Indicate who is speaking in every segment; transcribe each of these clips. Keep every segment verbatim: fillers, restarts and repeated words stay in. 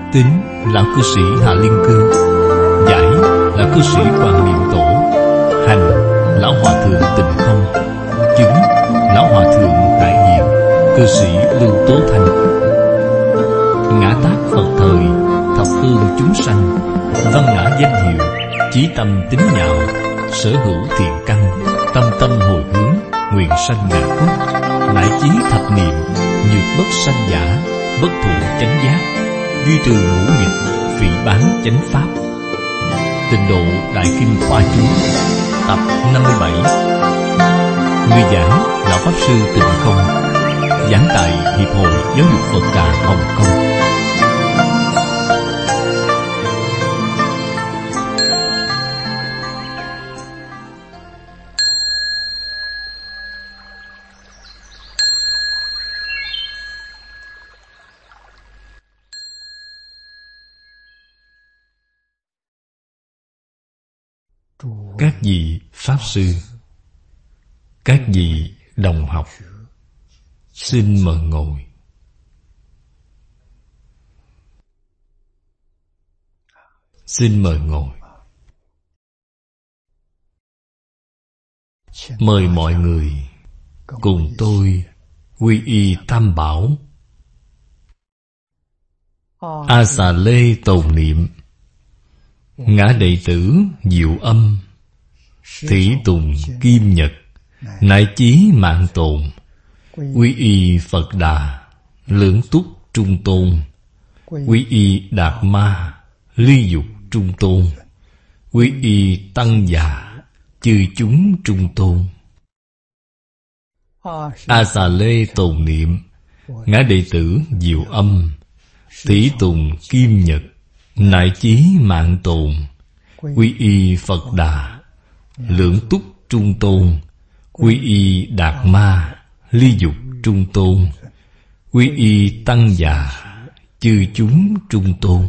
Speaker 1: Tính lão cư sĩ Hạ Liên Cư, giải lão cư sĩ Quảng Niệm Tổ, hành lão hòa thượng Tịnh Không, chứng lão hòa thượng Đại Hiền, cư sĩ Lưu Tố Thanh. Ngã tác Phật thời, thập phương chúng sanh, văn ngã danh hiệu, chí tâm tín nhạo, sở hữu thiện căn, tâm tâm hồi hướng, nguyện sanh ngã quốc, nại chí thập niệm, nhược bất sanh giả, bất thụ chánh giác, duy trừ ngũ nghịch, phỉ báng chánh pháp. Tịnh độ Đại Kinh Khoa Chú, tập năm mươi bảy. Người giảng lão pháp sư Tịnh Không, giảng tại Hiệp hội Giáo dục Phật Đà Hồng Kông. Các vị Pháp Sư, các vị đồng học, xin mời ngồi. Xin mời ngồi. Mời mọi người cùng tôi quy y Tam Bảo, A Xà Lê tồn niệm, ngã đệ tử Diệu Âm, Thủy Tùng Kim Nhật, nại chí Mạng Tồn, quy y Phật Đà, Lưỡng Túc Trung Tôn, quy y Đạt Ma, Ly Dục Trung Tôn, quy y Tăng Già, chư chúng Trung Tôn. A Xà Lê tồn niệm, ngã đệ tử Diệu Âm, Thủy Tùng Kim Nhật, nại chí Mạng Tồn, quy y Phật Đà, Lưỡng Túc Trung Tôn, quy y Đạt Ma, Ly Dục Trung Tôn, quy y Tăng Già, chư chúng Trung Tôn.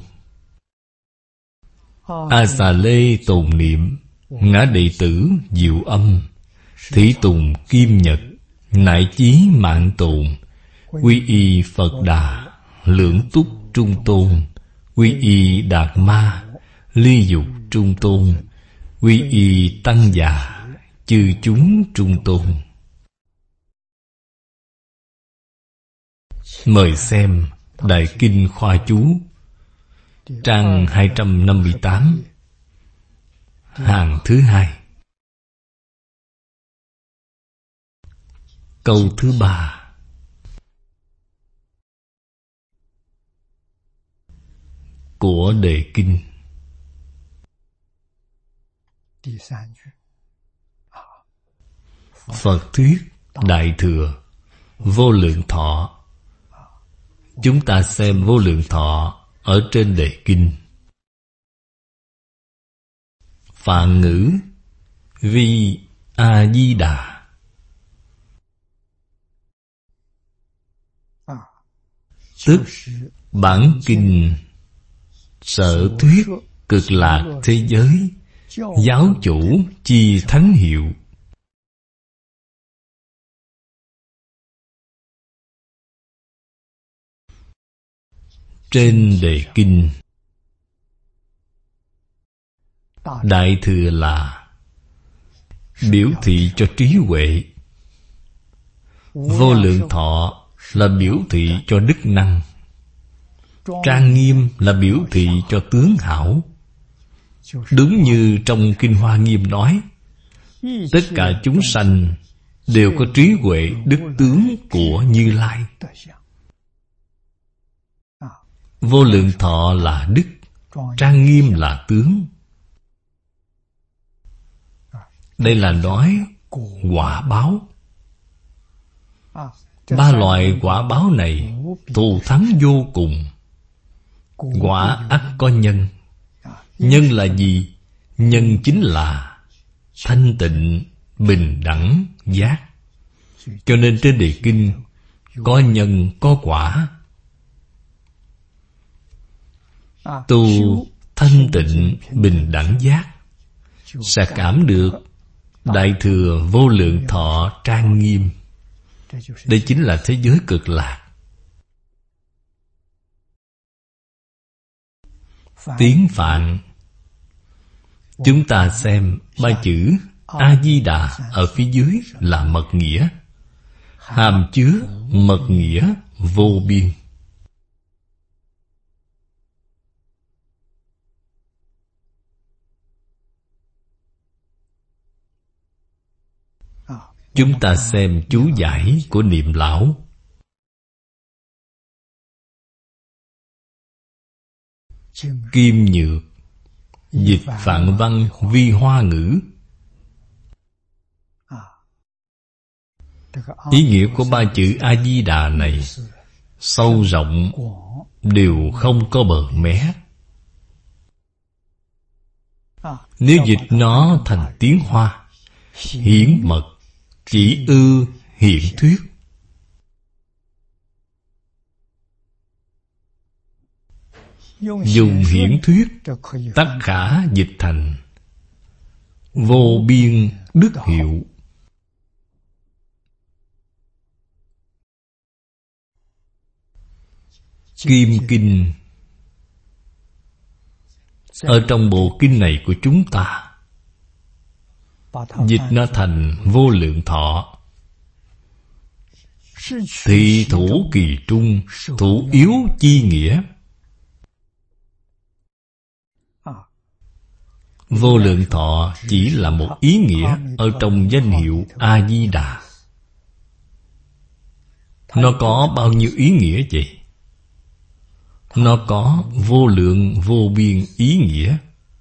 Speaker 1: A Xà Lê tồn niệm, ngã đệ tử Diệu Âm, Thủy Tùng Kim Nhật, nại chí Mạng Tồn, quy y Phật Đà, Lưỡng Túc Trung Tôn, quy y Đạt Ma, Ly Dục Trung Tôn, quy y Tăng Già, chư chúng Trung Tôn. Mời xem Đại Kinh Khoa Chú, trang hai trăm năm mươi tám, hàng thứ hai, câu thứ ba. Của đề kinh. Phật thuyết Đại Thừa Vô Lượng Thọ. Chúng ta xem Vô Lượng Thọ ở trên đề kinh. Phạn ngữ Vi A Di Đà. Tức bản kinh sở thuyết cực lạc thế giới, giáo chủ chi thánh hiệu. Trên đề kinh, Đại Thừa là biểu thị cho trí huệ, Vô Lượng Thọ là biểu thị cho đức năng, Trang Nghiêm là biểu thị cho tướng hảo. Đúng như trong Kinh Hoa Nghiêm nói, tất cả chúng sanh đều có trí huệ đức tướng của Như Lai. Vô Lượng Thọ là đức, Trang Nghiêm là tướng. Đây là nói quả báo. Ba loại quả báo này thù thắng vô cùng. Quả ắt có nhân. Nhân là gì? Nhân chính là thanh tịnh, bình đẳng, giác. Cho nên trên đề kinh có nhân có quả. Tu thanh tịnh, bình đẳng, giác sẽ cảm được Đại Thừa Vô Lượng Thọ trang nghiêm. Đây chính là thế giới cực lạc. tiếng Phạn. Chúng ta xem ba chữ A-di-đà ở phía dưới là mật nghĩa, hàm chứa mật nghĩa vô biên. Chúng ta xem chú giải của Niệm Lão. Kim Nhược dịch Phạn văn vi Hoa ngữ. Ý nghĩa của ba chữ A-di-đà này sâu rộng, đều không có bờ mé. Nếu dịch nó thành tiếng Hoa, hiển mật, chỉ ư hiện thuyết. Dùng hiển thuyết, tất khả dịch thành vô biên đức hiệu. Kim Kinh ở trong bộ kinh này của chúng ta, dịch nó thành vô lượng thọ. Thị thủ kỳ trung, thủ yếu chi nghĩa. Vô lượng thọ chỉ là một ý nghĩa ở trong danh hiệu A-di-đà. Nó có bao nhiêu ý nghĩa vậy? Nó có vô lượng vô biên ý nghĩa.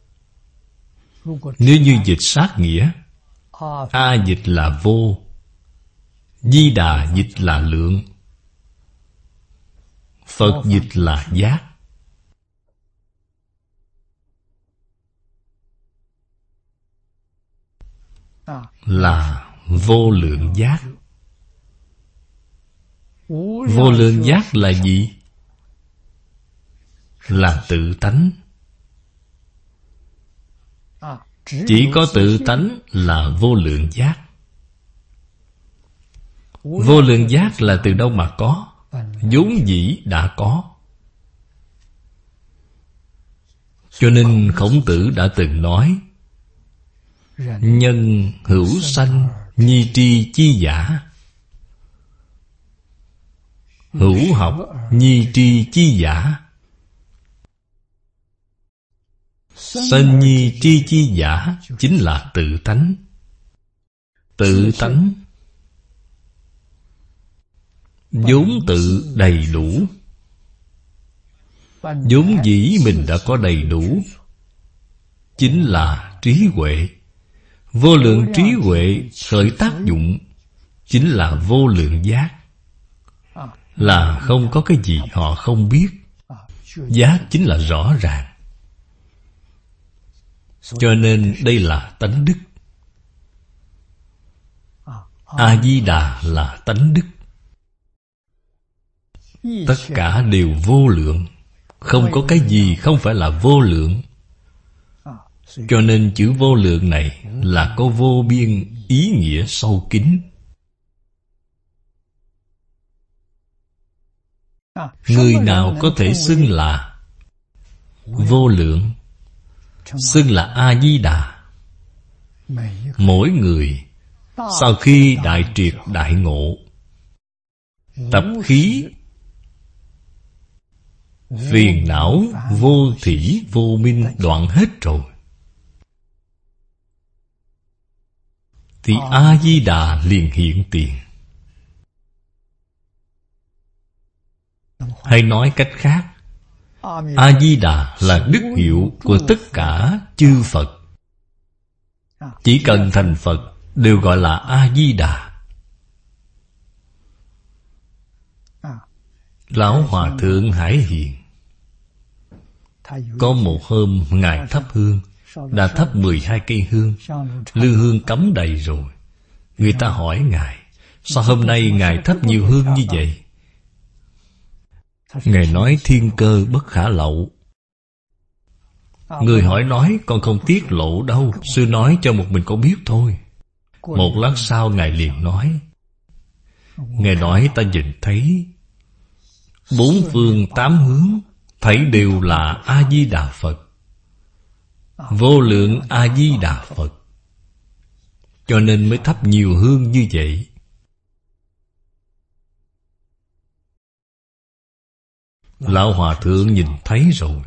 Speaker 1: Nếu như dịch sát nghĩa, A dịch là vô, Di Đà dịch là lượng, Phật dịch là giác. Là vô lượng giác. Vô lượng giác là gì? Là tự tánh. Chỉ có tự tánh là vô lượng giác. Vô lượng giác là từ đâu mà có? Vốn dĩ đã có. Cho nên Khổng Tử đã từng nói: nhân hữu sanh, nhi tri chi giả. Hữu học, nhi tri chi giả. Sanh nhi tri chi giả chính là tự tánh. Tự tánh vốn tự đầy đủ, vốn dĩ mình đã có đầy đủ, chính là trí huệ. Vô lượng trí huệ khởi tác dụng chính là vô lượng giác. Là không có cái gì họ không biết. Giác chính là rõ ràng. Cho nên đây là tánh đức. A-di-đà là tánh đức. Tất cả đều vô lượng. Không có cái gì không phải là vô lượng. Cho nên chữ vô lượng này là có vô biên ý nghĩa sâu kín. Người nào có thể xưng là vô lượng, xưng là A-di-đà? Mỗi người sau khi đại triệt đại ngộ, tập khí phiền não vô thỉ vô minh đoạn hết rồi, thì A-di-đà liền hiện tiền. Hay nói cách khác, A-di-đà là đức hiệu của tất cả chư Phật. Chỉ cần thành Phật đều gọi là A-di-đà. Lão Hòa Thượng Hải Hiền có một hôm Ngài thắp hương, đã thắp mười hai cây hương, lư hương cắm đầy rồi. Người ta hỏi Ngài: sao hôm nay Ngài thắp nhiều hương như vậy? Ngài nói: thiên cơ bất khả lậu. Người hỏi nói: con không tiết lộ đâu, sư nói cho một mình con biết thôi. Một lát sau Ngài liền nói: Ngài nói ta nhìn thấy bốn phương tám hướng thảy đều là A-di-đà Phật. Vô lượng A-di-đà Phật. Cho nên mới thắp nhiều hương như vậy. Lão Hòa Thượng nhìn thấy rồi.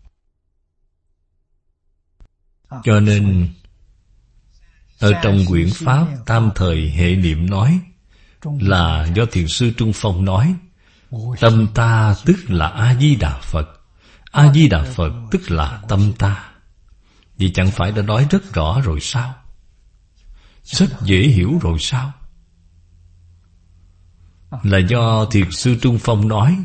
Speaker 1: Cho nên ở trong quyển Pháp Tam Thời Hệ Niệm nói, là do Thiền sư Trung Phong nói, tâm ta tức là A-di-đà Phật, A-di-đà Phật tức là tâm ta. Vậy chẳng phải đã nói rất rõ rồi sao? Rất dễ hiểu rồi sao? Là do Thiền sư Trung Phong nói.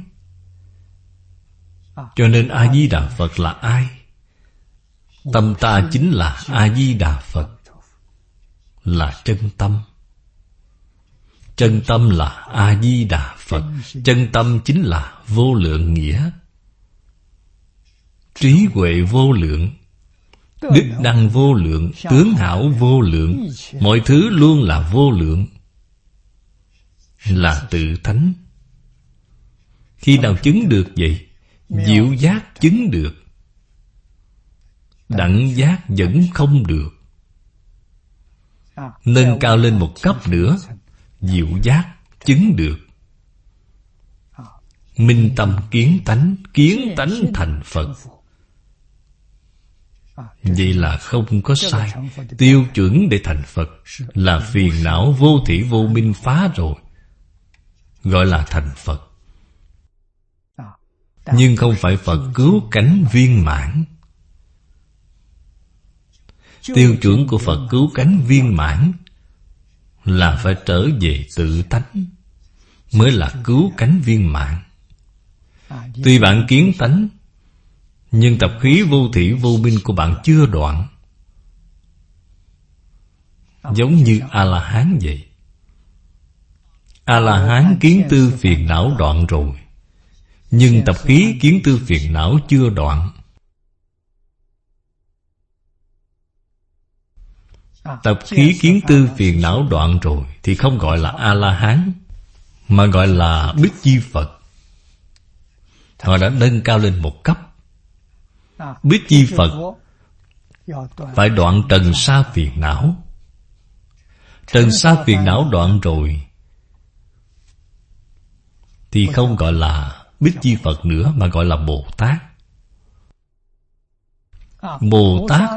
Speaker 1: Cho nên A-di-đà Phật là ai? Tâm ta chính là A-di-đà Phật, là chân tâm. Chân tâm là A-di-đà Phật. Chân tâm chính là vô lượng nghĩa, trí huệ vô lượng, đức năng vô lượng, tướng hảo vô lượng. Mọi thứ luôn là vô lượng, là tự tánh. Khi nào chứng được vậy? Diệu giác chứng được, đẳng giác vẫn không được. Nâng cao lên một cấp nữa, diệu giác chứng được. Minh tâm kiến tánh, kiến tánh thành Phật. Vậy là không có sai. Tiêu chuẩn để thành Phật là phiền não vô thỉ vô minh phá rồi, gọi là thành Phật. Nhưng không phải Phật cứu cánh viên mãn. Tiêu chuẩn của Phật cứu cánh viên mãn là phải trở về tự tánh, mới là cứu cánh viên mãn. Tuy bạn kiến tánh, nhưng tập khí vô thỉ vô minh của bạn chưa đoạn. Giống như A-la-hán vậy. A-la-hán kiến tư phiền não đoạn rồi, nhưng tập khí kiến tư phiền não chưa đoạn. Tập khí kiến tư phiền não đoạn rồi thì không gọi là A-la-hán, mà gọi là Bích Chi Phật. Họ đã nâng cao lên một cấp. Bích Chi Phật phải đoạn trần sa phiền não. Trần sa phiền não đoạn rồi thì không gọi là Bích Chi Phật nữa, mà gọi là Bồ Tát. Bồ Tát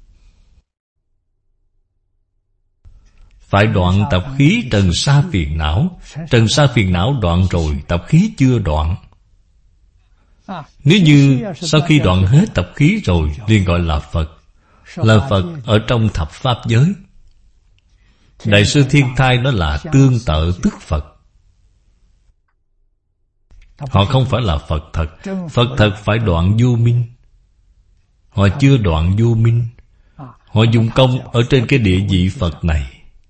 Speaker 1: phải đoạn tập khí trần sa phiền não. Trần sa phiền não đoạn rồi, tập khí chưa đoạn. Nếu như sau khi đoạn hết tập khí rồi liền gọi là Phật. Là Phật ở trong thập Pháp giới. Đại sư Thiên Thai nói là tương tự tức Phật. Họ không phải là Phật thật. Phật thật phải đoạn vô minh. Họ chưa đoạn vô minh. Họ dùng công ở trên cái địa vị Phật này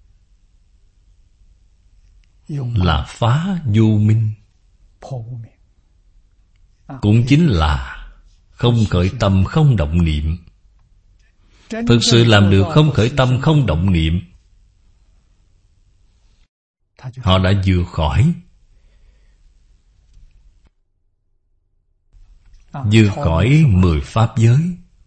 Speaker 1: là phá vô minh, cũng chính là không khởi tâm không động niệm. Thực sự làm được không khởi tâm không động niệm, họ đã vượt khỏi vượt khỏi mười pháp giới.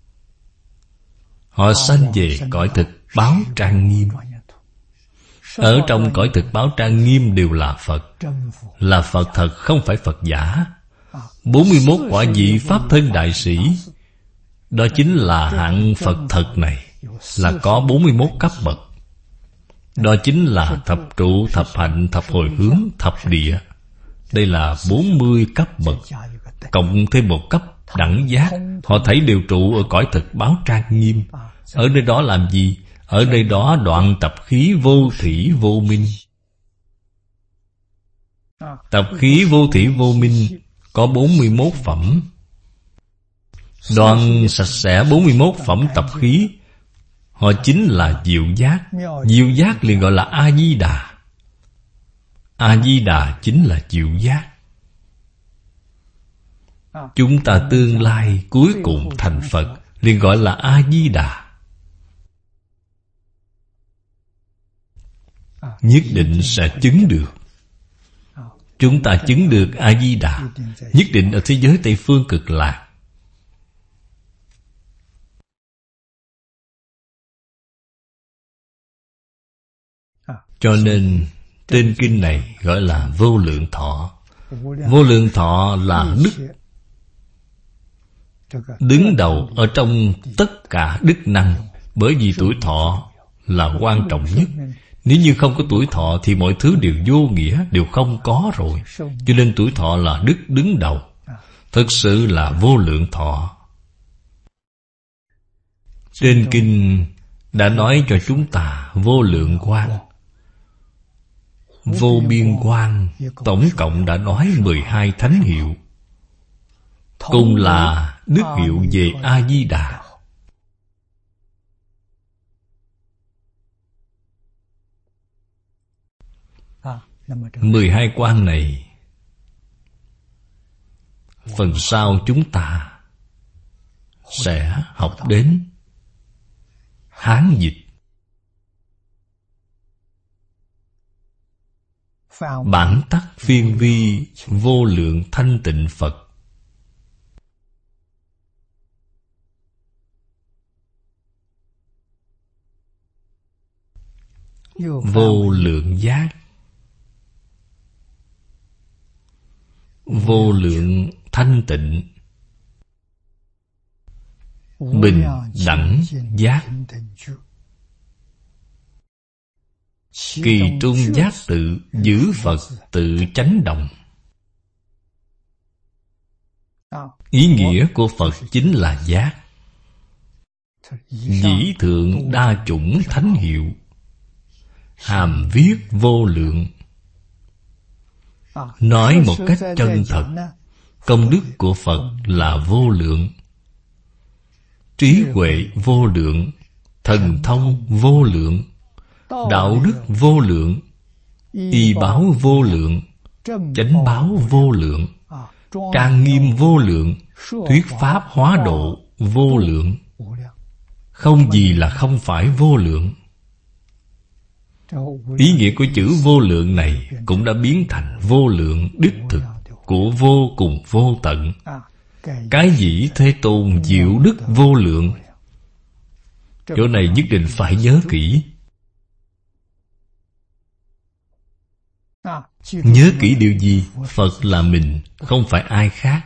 Speaker 1: Họ sanh về cõi thực báo trang nghiêm. Ở trong cõi thực báo trang nghiêm đều là Phật. Là Phật thật, không phải Phật giả. Bốn mươi mốt quả vị Pháp thân đại sĩ, đó chính là hạng Phật thật này, là có bốn mươi mốt cấp bậc. Đó chính là thập trụ, thập hạnh, thập hồi hướng, thập địa. Đây là bốn mươi cấp bậc, cộng thêm một cấp đẳng giác. Họ thấy đều trụ ở cõi thực báo trang nghiêm. Ở nơi đó làm gì? Ở nơi đó đoạn tập khí vô thỉ vô minh. Tập khí vô thỉ vô minh có bốn mươi mốt phẩm. Đoạn sạch sẽ bốn mươi mốt phẩm tập khí, họ chính là diệu giác. Diệu giác liền gọi là A-di-đà. A-di-đà chính là diệu giác. Chúng ta tương lai cuối cùng thành Phật liền gọi là A-di-đà. Nhất định sẽ chứng được. chúng ta chứng được A-di-đà, nhất định ở thế giới Tây Phương Cực Lạc. Cho nên trên kinh này gọi là vô lượng thọ. Vô lượng thọ là đức đứng đầu ở trong tất cả đức năng. Bởi vì tuổi thọ là quan trọng nhất. Nếu như không có tuổi thọ thì mọi thứ đều vô nghĩa, đều không có rồi. Cho nên tuổi thọ là đức đứng đầu. Thực sự là vô lượng thọ. Trên kinh đã nói cho chúng ta vô lượng quang, vô biên quang, tổng cộng đã nói mười hai thánh hiệu, cùng là đức hiệu về A-di-đà. Mười hai quang này, phần sau chúng ta sẽ học đến Hán dịch. Bản tắc phiên vi vô lượng thanh tịnh Phật. Vô lượng giác, vô lượng thanh tịnh, bình đẳng giác, kỳ trung giác tự, giữ Phật tự chánh động. Ý nghĩa của Phật chính là giác. Dĩ thượng đa chủng thánh hiệu, hàm viết vô lượng. Nói một cách chân thật, công đức của Phật là vô lượng, trí huệ vô lượng, thần thông vô lượng, đạo đức vô lượng, y báo vô lượng, chánh báo vô lượng, trang nghiêm vô lượng, thuyết pháp hóa độ vô lượng. Không gì là không phải vô lượng. Ý nghĩa của chữ vô lượng này cũng đã biến thành vô lượng đích thực của vô cùng vô tận. Cái dĩ Thế Tôn diệu đức vô lượng. Chỗ này nhất định phải nhớ kỹ. Nhớ kỹ điều gì? Phật là mình, không phải ai khác.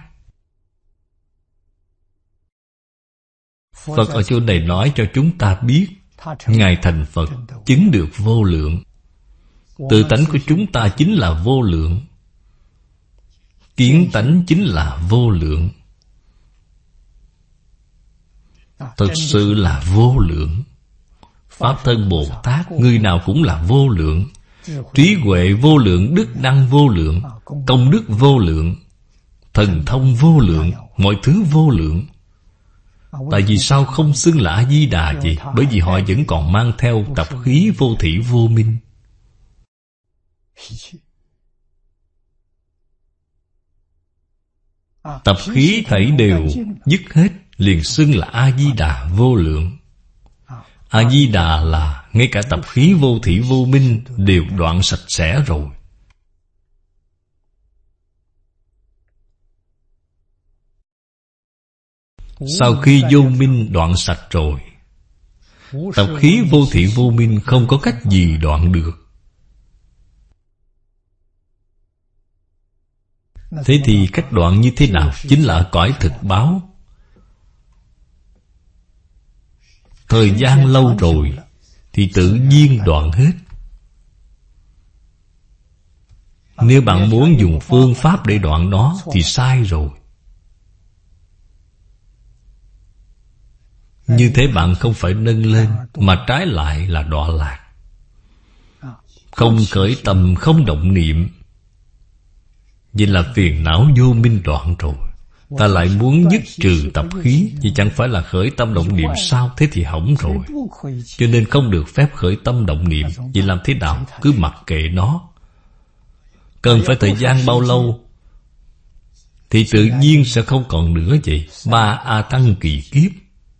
Speaker 1: Phật ở chỗ này nói cho chúng ta biết, Ngài thành Phật chứng được vô lượng. Tự tánh của chúng ta chính là vô lượng, kiến tánh chính là vô lượng. Thực sự là vô lượng. Pháp thân Bồ Tát người nào cũng là vô lượng. Trí huệ vô lượng, đức năng vô lượng, công đức vô lượng, thần thông vô lượng, mọi thứ vô lượng. Tại vì sao không xưng là A-di-đà vậy? Bởi vì họ vẫn còn mang theo tập khí vô thỉ vô minh. Tập khí thảy đều dứt hết, liền xưng là A-di-đà vô lượng. A-di-đà là ngay cả tập khí vô thỉ vô minh đều đoạn sạch sẽ rồi. Sau khi vô minh đoạn sạch rồi, tập khí vô thỉ vô minh không có cách gì đoạn được. Thế thì cách đoạn như thế nào? Chính là cõi thực báo. Thời gian lâu rồi thì tự nhiên đoạn hết. Nếu bạn muốn dùng phương pháp để đoạn nó thì sai rồi. Như thế bạn không phải nâng lên, mà trái lại là đọa lạc. Không khởi tâm, không động niệm, vậy là phiền não vô minh đoạn rồi. Ta lại muốn dứt trừ tập khí, vậy chẳng phải là khởi tâm động niệm sao? Thế thì hỏng rồi. Cho nên không được phép khởi tâm động niệm. Vậy làm thế nào? Cứ mặc kệ nó. Cần phải thời gian bao lâu thì tự nhiên sẽ không còn nữa vậy. Ba A Tăng kỳ kiếp.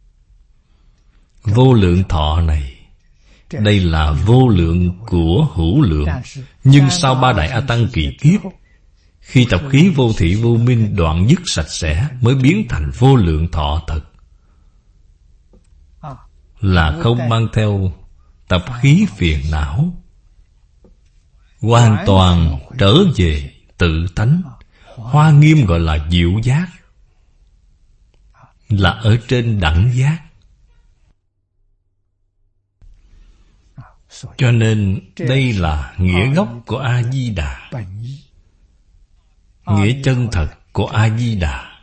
Speaker 1: Vô lượng thọ này, đây là vô lượng của hữu lượng. Nhưng sau ba đại A Tăng kỳ kiếp Khi tập khí vô thị vô minh đoạn dứt sạch sẽ, mới biến thành vô lượng thọ thật. Là không mang theo tập khí phiền não, hoàn toàn trở về tự tánh. Hoa Nghiêm gọi là diệu giác, là ở trên đẳng giác. Cho nên đây là nghĩa gốc của A-di-đà, nghĩa chân thật của A-di-đà.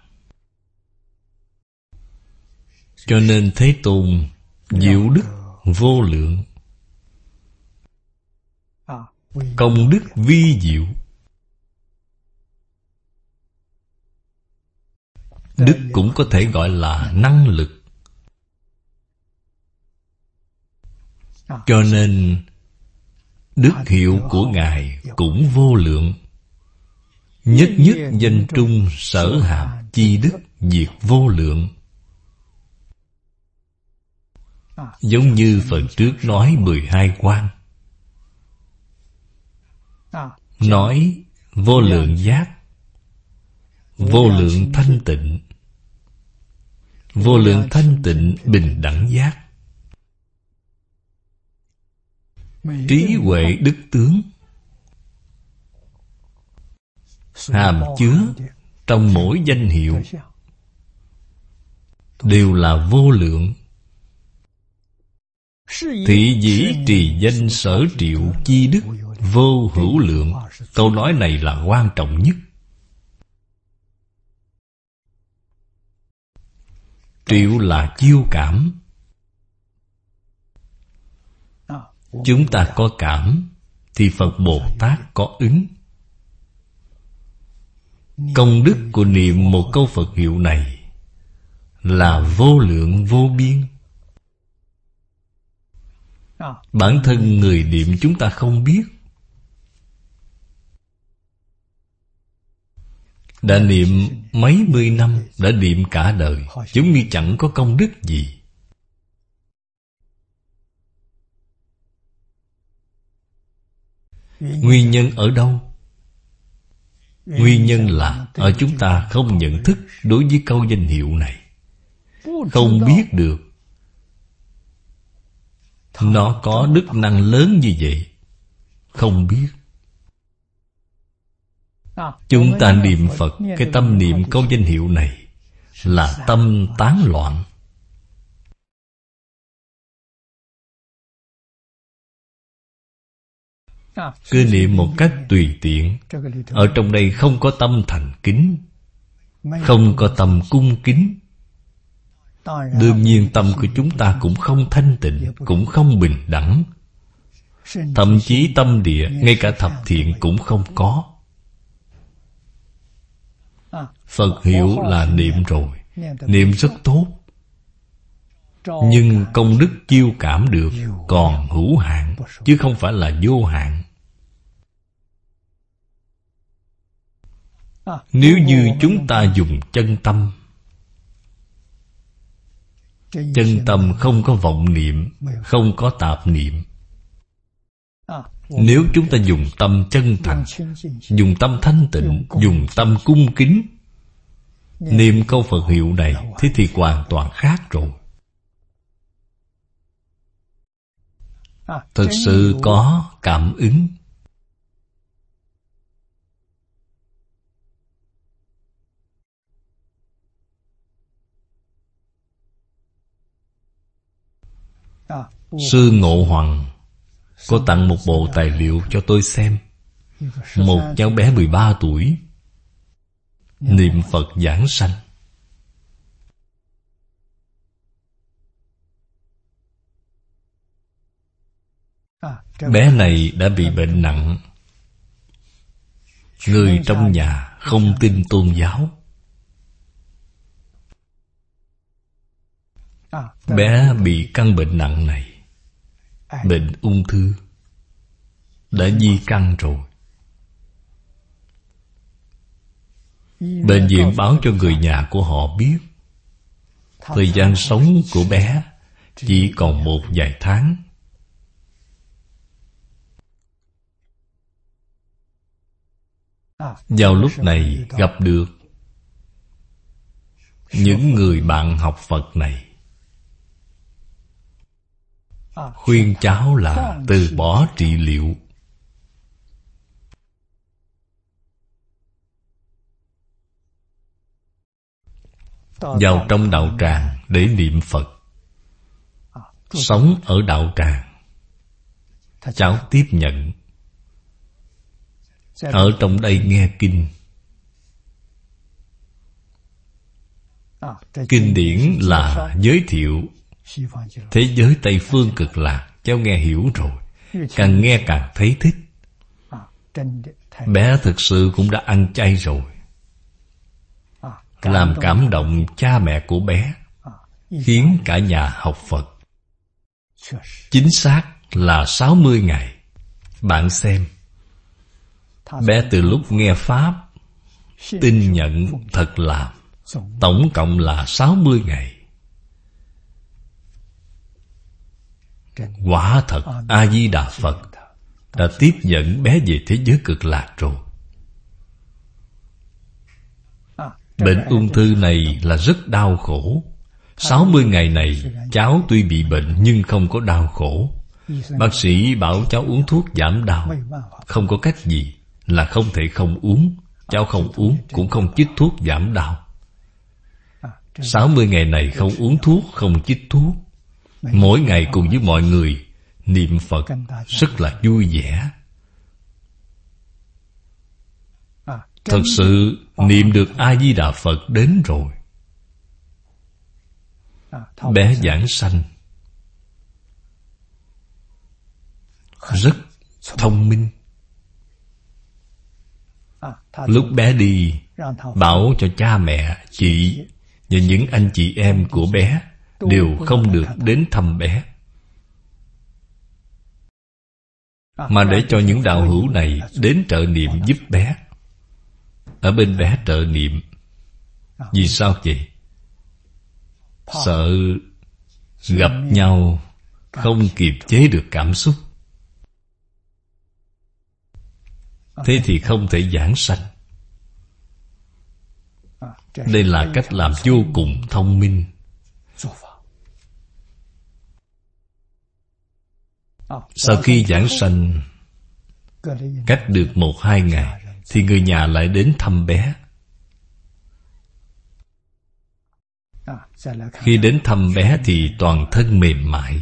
Speaker 1: Cho nên Thế Tôn diệu đức vô lượng, công đức vi diệu. Đức cũng có thể gọi là năng lực. Cho nên đức hiệu của Ngài cũng vô lượng. Nhất nhất danh trung sở hạp chi đức diệt vô lượng. Giống như phần trước nói mười hai quan, nói vô lượng giác, vô lượng thanh tịnh, vô lượng thanh tịnh bình đẳng giác, trí huệ đức tướng, hàm chứa trong mỗi danh hiệu đều là vô lượng. Thị dĩ trì danh sở triệu chi đức vô hữu lượng. Câu nói này là quan trọng nhất. Triệu là chiêu cảm. Chúng ta có cảm thì Phật Bồ Tát có ứng. Công đức của niệm một câu Phật hiệu này là vô lượng vô biên. Bản thân người niệm chúng ta không biết. Đã niệm mấy mươi năm, đã niệm cả đời, giống như chẳng có công đức gì. Nguyên nhân ở đâu? Nguyên nhân là ở chúng ta không nhận thức đối với câu danh hiệu này, không biết được nó có đức năng lớn như vậy. Không biết. Chúng ta niệm Phật, cái tâm niệm câu danh hiệu này là tâm tán loạn. Cứ niệm một cách tùy tiện. Ở trong đây không có tâm thành kính, không có tâm cung kính. Đương nhiên tâm của chúng ta cũng không thanh tịnh, cũng không bình đẳng. Thậm chí tâm địa, ngay cả thập thiện cũng không có. Phật hiệu là niệm rồi, niệm rất tốt, nhưng công đức chiêu cảm được còn hữu hạn, chứ không phải là vô hạn. Nếu như chúng ta dùng chân tâm, chân tâm không có vọng niệm, không có tạp niệm. Nếu chúng ta dùng tâm chân thành, dùng tâm thanh tịnh, dùng tâm cung kính, niệm câu Phật hiệu này, thế thì hoàn toàn khác rồi. Thực sự có cảm ứng. Sư Ngộ Hoằng có tặng một bộ tài liệu cho tôi xem. Một cháu bé mười ba tuổi niệm Phật giảng sanh. Bé này đã bị bệnh nặng. Người trong nhà không tin tôn giáo. Bé bị căn bệnh nặng này, bệnh ung thư, đã di căn rồi. Bệnh viện báo cho người nhà của họ biết thời gian sống của bé chỉ còn một vài tháng. Vào lúc này gặp được những người bạn học Phật này, khuyên cháu là từ bỏ trị liệu, vào trong đạo tràng để niệm Phật, sống ở đạo tràng. Cháu tiếp nhận, ở trong đây nghe kinh. Kinh điển là giới thiệu thế giới Tây Phương Cực Lạc. Cháu nghe hiểu rồi, càng nghe càng thấy thích. Bé thực sự cũng đã ăn chay rồi, làm cảm động cha mẹ của bé, khiến cả nhà học Phật. Chính xác là sáu mươi ngày. Bạn xem, bé từ lúc nghe Pháp, tin nhận thật làm, tổng cộng là sáu mươi ngày. Quả thật A-di-đà Phật đã tiếp dẫn bé về thế giới Cực Lạc rồi. Bệnh ung thư này là rất đau khổ. Sáu mươi ngày này cháu tuy bị bệnh nhưng không có đau khổ. Bác sĩ bảo cháu uống thuốc giảm đau, không có cách gì là không thể không uống. Cháu không uống cũng không chích thuốc giảm đau. Sáu mươi ngày này không uống thuốc, không chích thuốc, mỗi ngày cùng với mọi người niệm Phật rất là vui vẻ. Thật sự niệm được A-di-đà Phật đến rồi. Bé giảng sanh rất thông minh. Lúc bé đi, bảo cho cha mẹ, chị và những anh chị em của bé đều không được đến thăm bé, mà để cho những đạo hữu này đến trợ niệm giúp bé. Ở bên bé trợ niệm. Vì sao vậy? Sợ gặp nhau không kiềm chế được cảm xúc, thế thì không thể giảng sanh. Đây là cách làm vô cùng thông minh. Sau khi giảng sanh, cách được một hai ngày thì người nhà lại đến thăm bé. Khi đến thăm bé thì toàn thân mềm mại.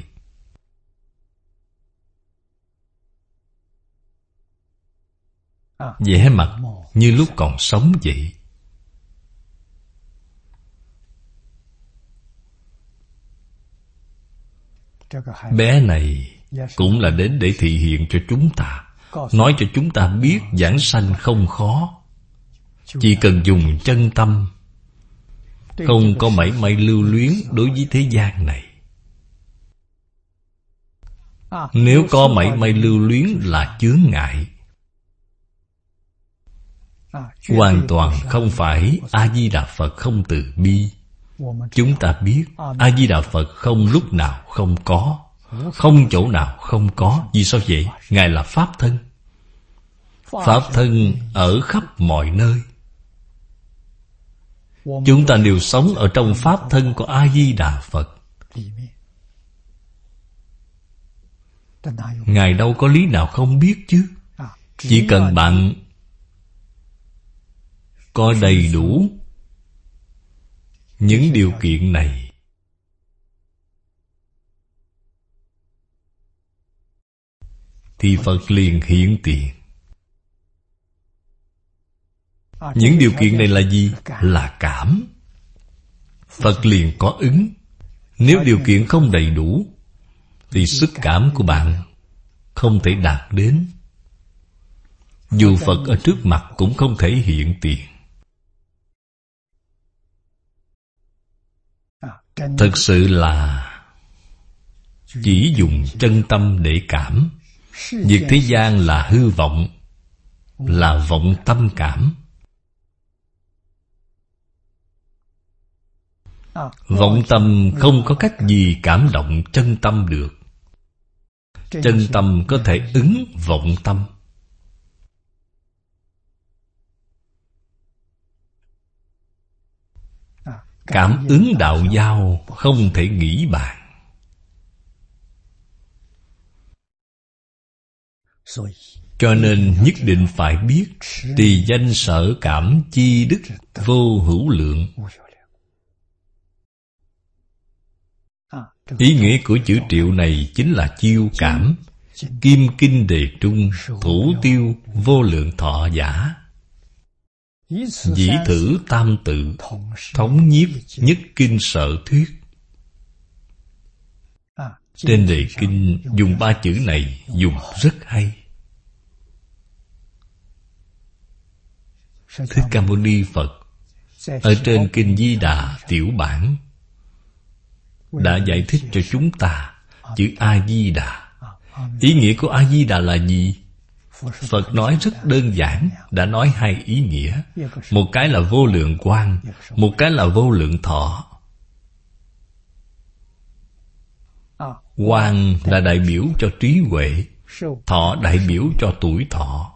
Speaker 1: Vẻ mặt như lúc còn sống vậy. Bé này cũng là đến để thị hiện cho chúng ta, nói cho chúng ta biết giảng sanh không khó. Chỉ cần dùng chân tâm, không có mảy may lưu luyến đối với thế gian này. Nếu có mảy may lưu luyến là chướng ngại. Hoàn toàn không phải A-di-đà Phật không từ bi. Chúng ta biết A-di-đà Phật không lúc nào không có, không chỗ nào không có. Vì sao vậy? Ngài là Pháp thân. Pháp thân ở khắp mọi nơi. Chúng ta đều sống ở trong Pháp thân của A-di-đà Phật. Ngài đâu có lý nào không biết chứ. Chỉ cần bạn có đầy đủ những điều kiện này, thì Phật liền hiện tiền. Những điều kiện này là gì? Là cảm. Phật liền có ứng. Nếu điều kiện không đầy đủ thì sức cảm của bạn không thể đạt đến. Dù Phật ở trước mặt cũng không thể hiện tiền. Thật sự là chỉ dùng chân tâm để cảm. Việc thế gian là hư vọng, là vọng tâm cảm. Vọng tâm không có cách gì cảm động chân tâm được. Chân tâm có thể ứng vọng tâm. Cảm ứng đạo giao không thể nghĩ bàn. Cho nên nhất định phải biết trì danh sở cảm chi đức vô hữu lượng. Ý nghĩa của chữ triệu này chính là chiêu cảm, kim kinh đề trung, thủ tiêu vô lượng thọ giả. Dĩ thử tam tự, thống nhiếp nhất kinh sở thuyết. Trên đề kinh dùng ba chữ này dùng rất hay. Thích Ca Mâu Ni Phật ở trên Kinh Di Đà tiểu bản đã giải thích cho chúng ta chữ A-di-đà. Ý nghĩa của A-di-đà là gì? Phật nói rất đơn giản, đã nói hai ý nghĩa. Một cái là vô lượng quang, một cái là vô lượng thọ. Quang là đại biểu cho trí huệ, thọ đại biểu cho tuổi thọ.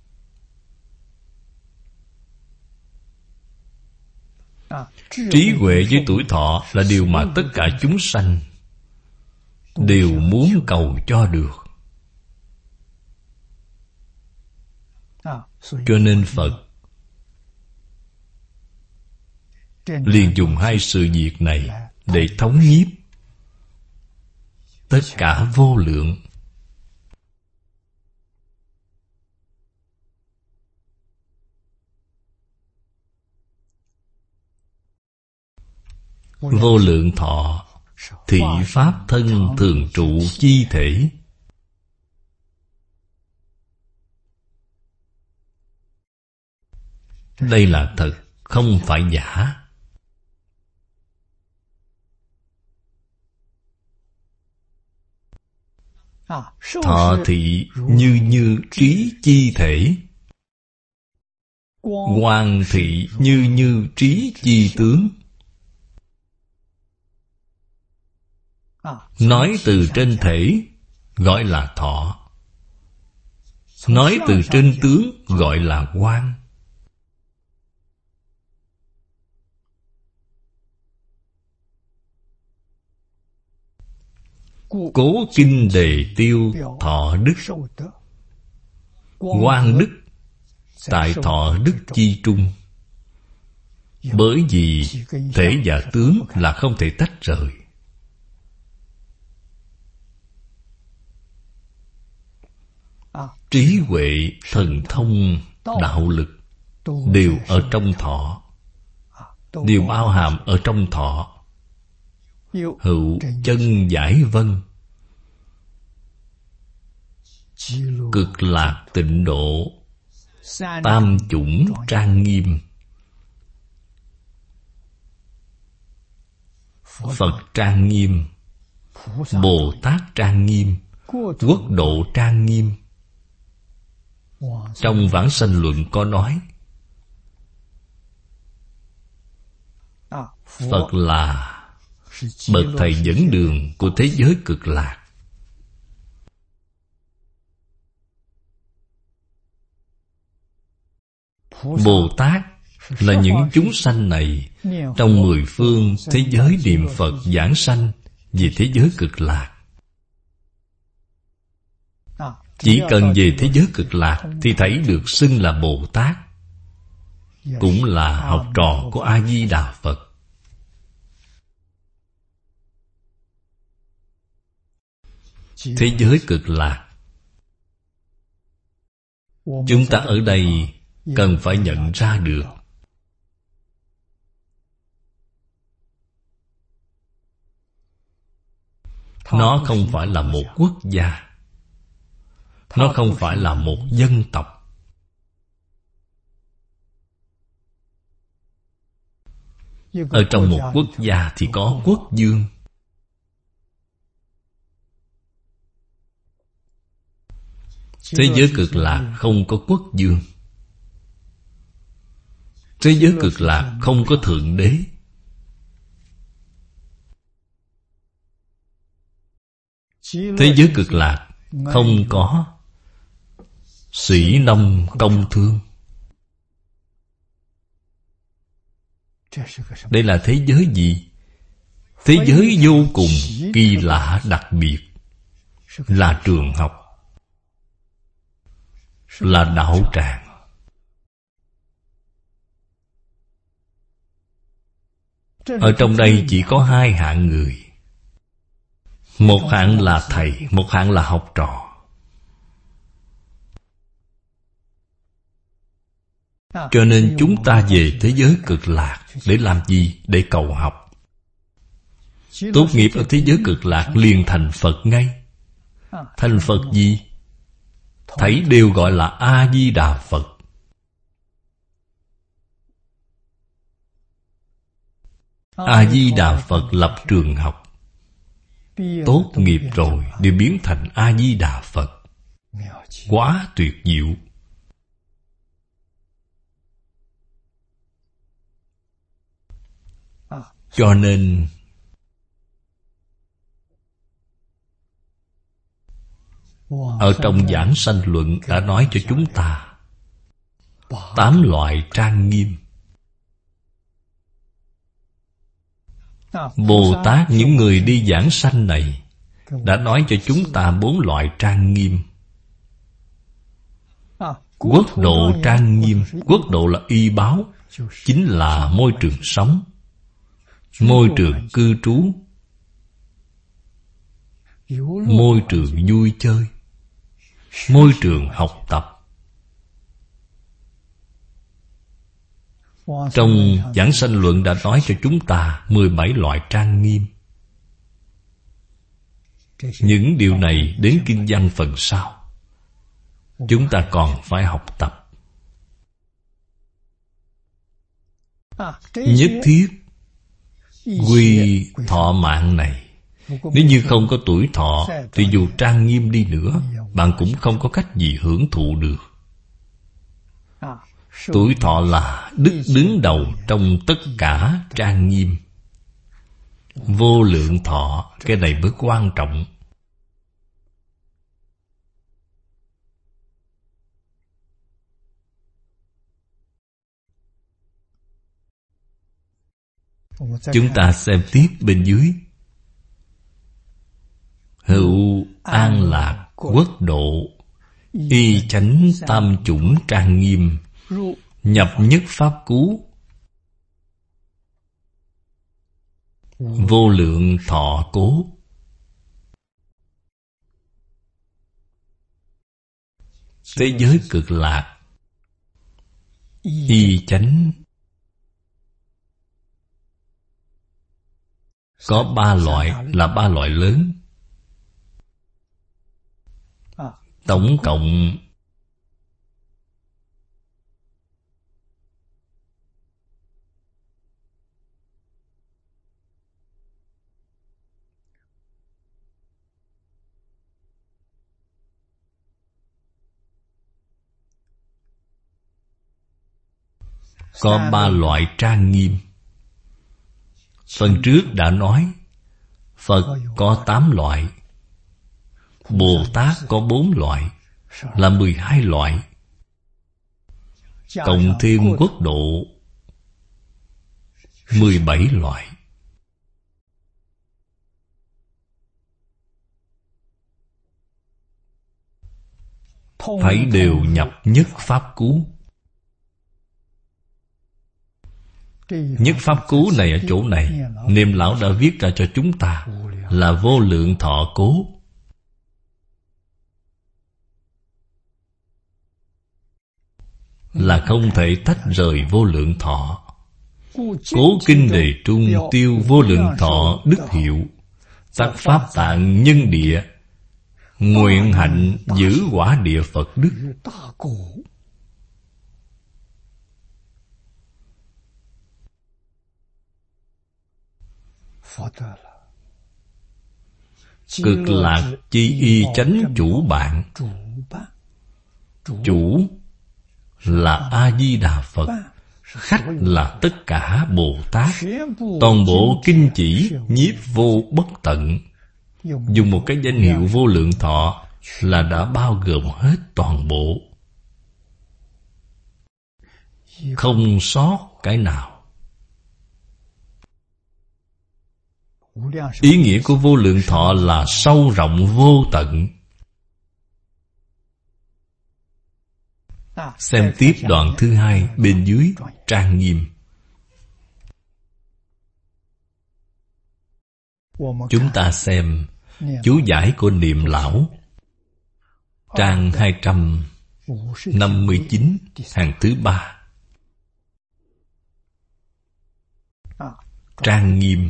Speaker 1: Trí huệ với tuổi thọ là điều mà tất cả chúng sanh đều muốn cầu cho được. Cho nên Phật liền dùng hai sự việc này để thống nhiếp tất cả vô lượng. Vô lượng thọ, thị pháp thân thường trụ chi thể. Đây là thật, không phải giả. Thọ thị như như trí chi thể, quang thị như như trí chi tướng. Nói từ trên thể gọi là thọ, nói từ trên tướng gọi là quang. Cố kinh đề tiêu thọ đức, quang đức tại thọ đức chi trung. Bởi vì thể và tướng là không thể tách rời. Trí huệ, thần thông, đạo lực đều ở trong thọ, đều bao hàm ở trong thọ. Hữu chân giải vân, cực lạc tịnh độ, tam chủng trang nghiêm. Phật trang nghiêm, Bồ Tát trang nghiêm, quốc độ trang nghiêm. Trong Vãng Sanh Luận có nói, Phật là bậc thầy dẫn đường của thế giới cực lạc. Bồ Tát là những chúng sanh này trong mười phương thế giới niệm Phật giảng sanh về thế giới cực lạc. Chỉ cần về thế giới cực lạc thì thấy được xưng là Bồ Tát, cũng là học trò của A-di-đà Phật. Thế giới cực lạc, chúng ta ở đây cần phải nhận ra được. Nó không phải là một quốc gia, nó không phải là một dân tộc. Ở trong một quốc gia thì có quốc vương. Thế giới cực lạc không có quốc vương. Thế giới cực lạc không có thượng đế. Thế giới cực lạc không có sĩ nông công thương. Đây là thế giới gì? Thế giới vô cùng kỳ lạ đặc biệt, là trường học, là đạo tràng. Ở trong đây chỉ có hai hạng người. Một hạng là thầy, một hạng là học trò. Cho nên chúng ta về thế giới cực lạc để làm gì? Để cầu học. Tốt nghiệp ở thế giới cực lạc liền thành Phật ngay. Thành Phật gì? Thảy đều gọi là A-di-đà Phật. A-di-đà Phật lập trường học. Tốt nghiệp rồi đều biến thành A-di-đà Phật. Quá tuyệt diệu. Cho nên ở trong Giảng Sanh Luận đã nói cho chúng ta tám loại trang nghiêm. Bồ Tát, những người đi giảng sanh này, đã nói cho chúng ta bốn loại trang nghiêm. Quốc độ trang nghiêm. Quốc độ là y báo, chính là môi trường sống, môi trường cư trú, môi trường vui chơi, môi trường học tập. Trong Giảng Sanh Luận đã nói cho chúng ta mười bảy loại trang nghiêm. Những điều này đến kinh văn phần sau chúng ta còn phải học tập. Nhất thiết quy thọ mạng này. Nếu như không có tuổi thọ thì dù trang nghiêm đi nữa, bạn cũng không có cách gì hưởng thụ được. Tuổi thọ là đức đứng đầu trong tất cả trang nghiêm. Vô lượng thọ, cái này mới quan trọng. Chúng ta xem tiếp bên dưới. Hữu an lạc quốc độ, y chánh tam chủng trang nghiêm, nhập nhất pháp cú, vô lượng thọ cố. Thế giới cực lạc, y chánh có ba loại, là ba loại lớn. Tổng cộng có ba loại trang nghiêm. Phần trước đã nói Phật có tám loại, Bồ Tát có bốn loại, là mười hai loại. Cộng thêm quốc độ mười bảy loại. Thảy đều nhập nhất pháp cú. Nhất pháp cú này ở chỗ này, Niệm Lão đã viết ra cho chúng ta là vô lượng thọ cố. Là không thể tách rời vô lượng thọ. Cố kinh đề trung tiêu vô lượng thọ đức hiệu, tắc pháp tạng nhân địa, nguyện hạnh giữ quả địa Phật đức. Cực lạc chi y chánh chủ bạn. Chủ là A-di-đà Phật, khách là tất cả Bồ Tát. Toàn bộ kinh chỉ nhiếp vô bất tận. Dùng một cái danh hiệu vô lượng thọ là đã bao gồm hết toàn bộ, không sót cái nào. Ý nghĩa của vô lượng thọ là sâu rộng vô tận. Xem tiếp đoạn thứ hai bên dưới, trang nghiêm. Chúng ta xem chú giải của Niệm Lão, trang hai trăm năm mươi chín, hàng thứ ba. Trang nghiêm.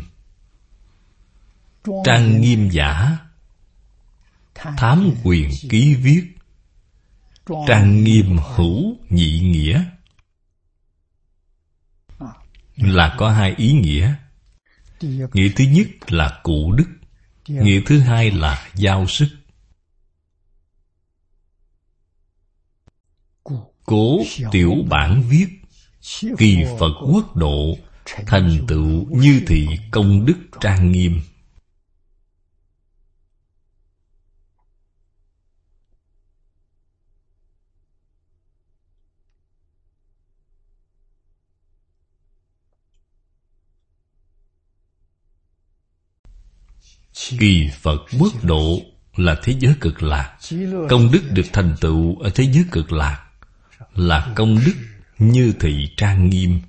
Speaker 1: Trang nghiêm giả, thám quyền ký viết. Trang nghiêm hữu nhị nghĩa, là có hai ý nghĩa. Nghĩa thứ nhất là cụ đức, nghĩa thứ hai là giao sức. Cố tiểu bản viết, kỳ Phật quốc độ, thành tựu như thị công đức trang nghiêm. Kỳ Phật quốc độ là thế giới cực lạc. Công đức được thành tựu ở thế giới cực lạc là công đức như thị trang nghiêm,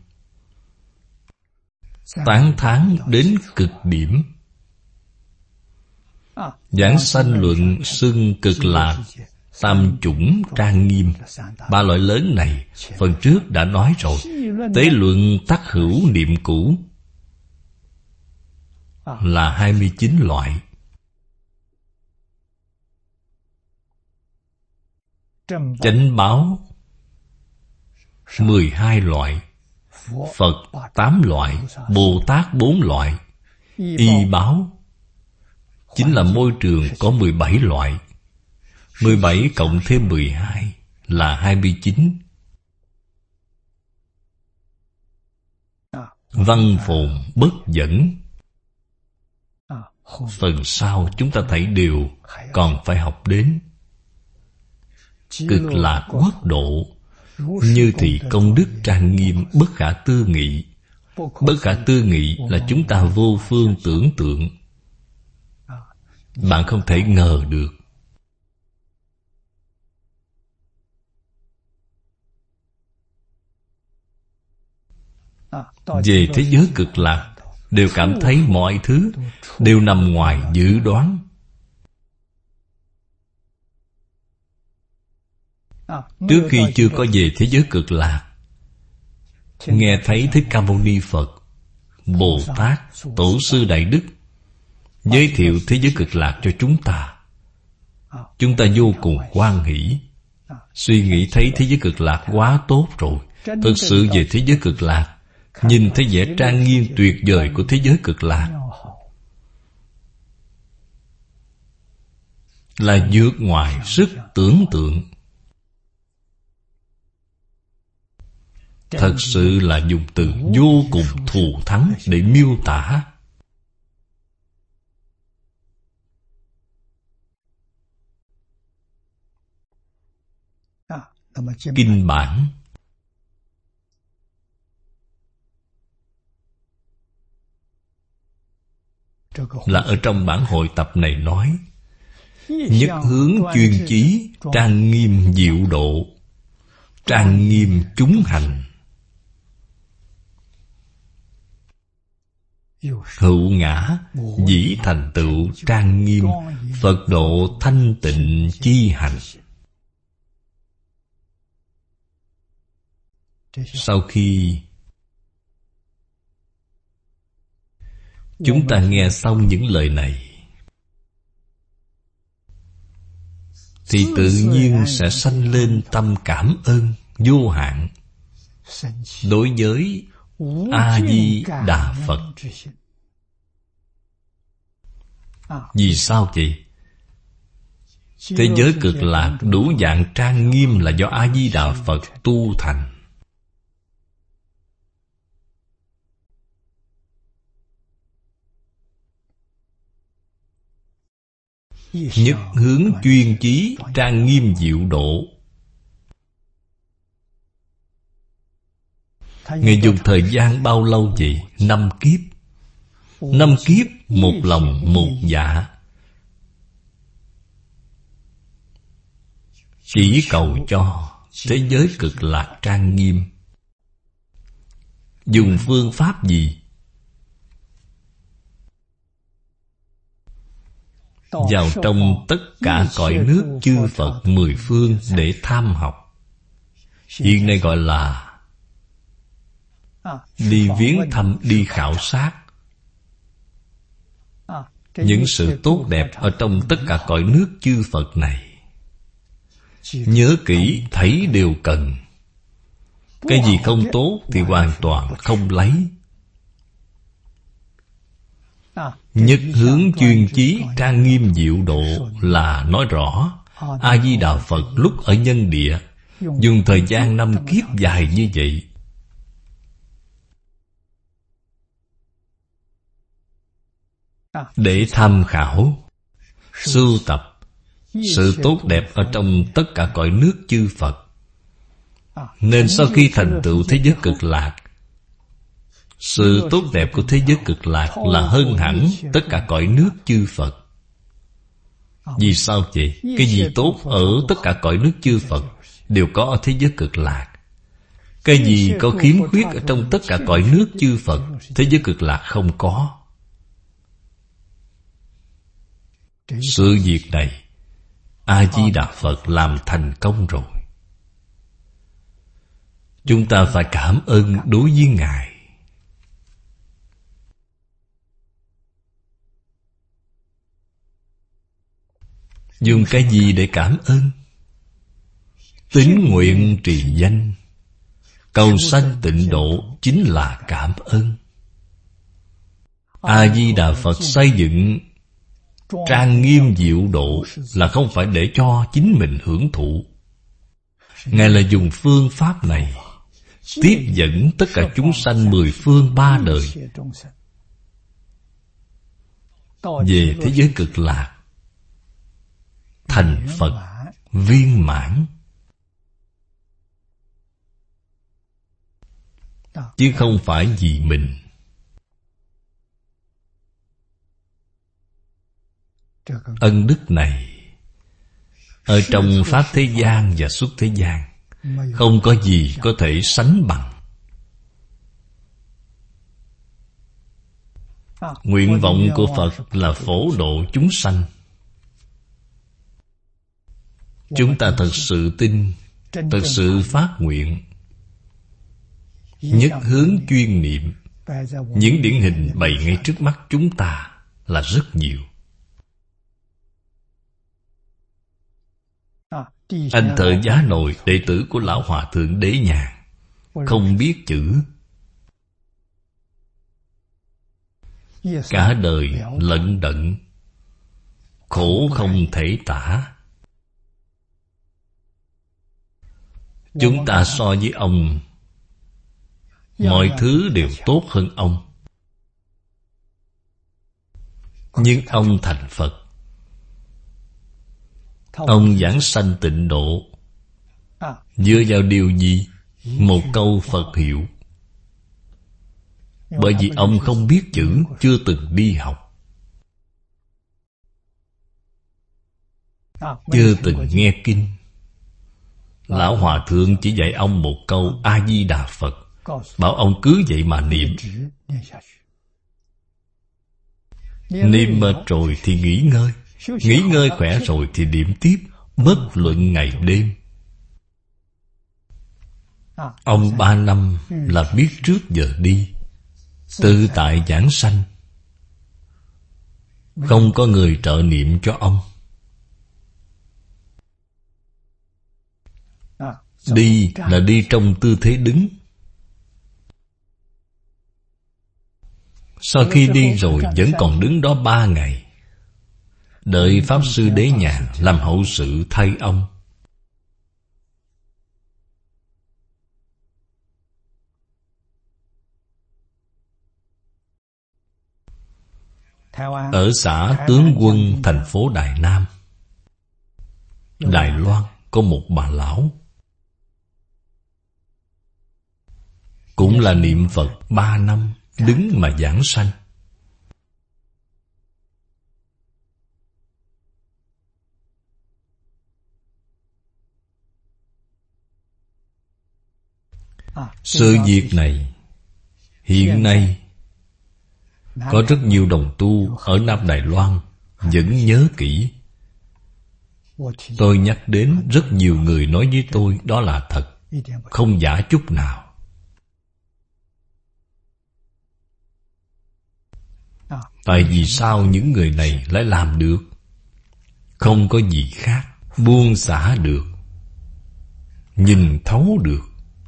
Speaker 1: tán thán đến cực điểm. Giảng sanh luận xưng cực lạc, tam chủng trang nghiêm. Ba loại lớn này phần trước đã nói rồi. Tế luận tắc hữu niệm cũ là hai mươi chín loại. Chánh báo mười hai loại, Phật tám loại, Bồ Tát bốn loại. Y báo chính là môi trường có mười bảy loại. Mười bảy cộng thêm mười hai là hai mươi chín. Văn phồn bất dẫn. Phần sau chúng ta thấy đều còn phải học đến. Cực lạc quốc độ như thị công đức trang nghiêm bất khả tư nghị. Bất khả tư nghị là chúng ta vô phương tưởng tượng. Bạn không thể ngờ được. Về thế giới cực lạc, đều cảm thấy mọi thứ đều nằm ngoài dự đoán. Trước khi chưa có về thế giới cực lạc, nghe thấy Thích Ca Mâu Ni Phật, Bồ Tát, Tổ sư Đại Đức giới thiệu thế giới cực lạc cho chúng ta, chúng ta vô cùng hoan hỷ. Suy nghĩ thấy thế giới cực lạc quá tốt rồi. Thực sự về thế giới cực lạc, nhìn thấy vẻ trang nghiêm tuyệt vời của thế giới cực lạc, là vượt ngoài sức tưởng tượng. Thật sự là dùng từ vô cùng thù thắng để miêu tả. Kinh bản là ở trong bản hội tập này nói: nhất hướng chuyên chí, trang nghiêm diệu độ, trang nghiêm chúng hành. Hữu ngã dĩ thành tựu trang nghiêm, Phật độ thanh tịnh chi hành. Sau khi chúng ta nghe xong những lời này, thì tự nhiên sẽ sanh lên tâm cảm ơn vô hạn đối với A-di-đà Phật. Vì sao vậy? Thế giới cực lạc đủ dạng trang nghiêm là do A-di-đà Phật tu thành. Nhất hướng chuyên chí, trang nghiêm diệu độ. Ngài dùng thời gian bao lâu vậy? Năm kiếp. năm kiếp một lòng một dạ, chỉ cầu cho thế giới cực lạc trang nghiêm. Dùng phương pháp gì? Vào trong tất cả cõi nước chư Phật mười phương để tham học. Hiện nay gọi là đi viếng thăm, đi khảo sát những sự tốt đẹp ở trong tất cả cõi nước chư Phật này. Nhớ kỹ, thấy đều cần. Cái gì không tốt thì hoàn toàn không lấy. Nhất hướng chuyên chí trang nghiêm diệu độ là nói rõ A-di-đà Phật lúc ở nhân địa dùng thời gian năm kiếp dài như vậy để tham khảo, sưu tập sự tốt đẹp ở trong tất cả cõi nước chư Phật. Nên sau khi thành tựu thế giới cực lạc, sự tốt đẹp của thế giới cực lạc là hơn hẳn tất cả cõi nước chư Phật. Vì sao vậy? Cái gì tốt ở tất cả cõi nước chư Phật đều có ở thế giới cực lạc. Cái gì có khiếm khuyết ở trong tất cả cõi nước chư Phật, thế giới cực lạc không có. Sự việc này A-di-đà Phật làm thành công rồi. Chúng ta phải cảm ơn đối với Ngài. Dùng cái gì để cảm ơn? Tín nguyện trì danh, cầu sanh tịnh độ chính là cảm ơn. A-di-đà Phật xây dựng trang nghiêm diệu độ là không phải để cho chính mình hưởng thụ. Ngài là dùng phương pháp này tiếp dẫn tất cả chúng sanh mười phương ba đời về thế giới cực lạc, thành Phật viên mãn, chứ không phải vì mình. Ân đức này ở trong pháp thế gian và xuất thế gian không có gì có thể sánh bằng. Nguyện vọng của Phật là phổ độ chúng sanh. Chúng ta thật sự tin, thật sự phát nguyện, nhất hướng chuyên niệm. Những điển hình bày ngay trước mắt chúng ta là rất nhiều. Anh Thợ Giá Nội, đệ tử của Lão Hòa Thượng Đế Nhàn, không biết chữ, cả đời lận đận, khổ không thể tả. Chúng ta so với ông, mọi thứ đều tốt hơn ông. Nhưng ông thành Phật, ông giảng sanh tịnh độ dựa vào điều gì? Một câu Phật hiệu. Bởi vì ông không biết chữ, chưa từng đi học, chưa từng nghe kinh. Lão Hòa Thượng chỉ dạy ông một câu A-di-đà Phật, bảo ông cứ vậy mà niệm. Niệm mệt rồi thì nghỉ ngơi, nghỉ ngơi khỏe rồi thì niệm tiếp, bất luận ngày đêm. Ông ba năm là biết trước giờ đi, tự tại giảng sanh, không có người trợ niệm cho ông. Đi là đi trong tư thế đứng. Sau khi đi rồi vẫn còn đứng đó ba ngày, đợi Pháp Sư Đế Nhàn làm hậu sự thay ông. Ở xã Tướng Quân, thành phố Đài Nam, Đài Loan, có một bà lão cũng là niệm Phật ba năm, đứng mà giảng sanh. Sự việc này hiện nay có rất nhiều đồng tu ở Nam Đài Loan vẫn nhớ kỹ. Tôi nhắc đến rất nhiều người nói với tôi đó là thật, không giả chút nào. Tại vì sao những người này lại làm được? Không có gì khác, buông xả được, nhìn thấu được.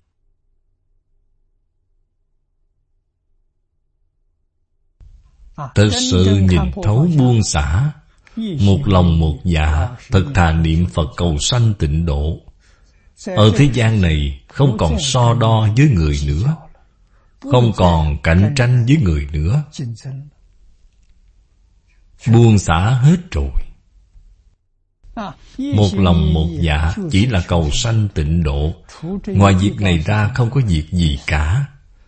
Speaker 1: Thật sự nhìn thấu buông xả, một lòng một dạ, thật thà niệm Phật cầu sanh tịnh độ. Ở thế gian này không còn so đo với người nữa, không còn cạnh tranh với người nữa. Buông xả hết rồi. Một lòng một dạ chỉ là cầu sanh tịnh độ. Ngoài việc này ra không có việc gì cả.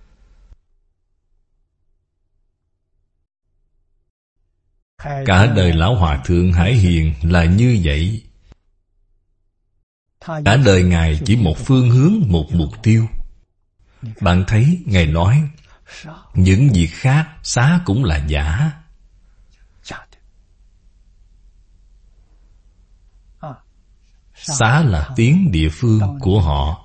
Speaker 1: Cả đời Lão Hòa Thượng Hải Hiền là như vậy. Cả đời Ngài chỉ một phương hướng, một mục tiêu. Bạn thấy Ngài nói những việc khác xá cũng là giả. Xá là tiếng địa phương của họ,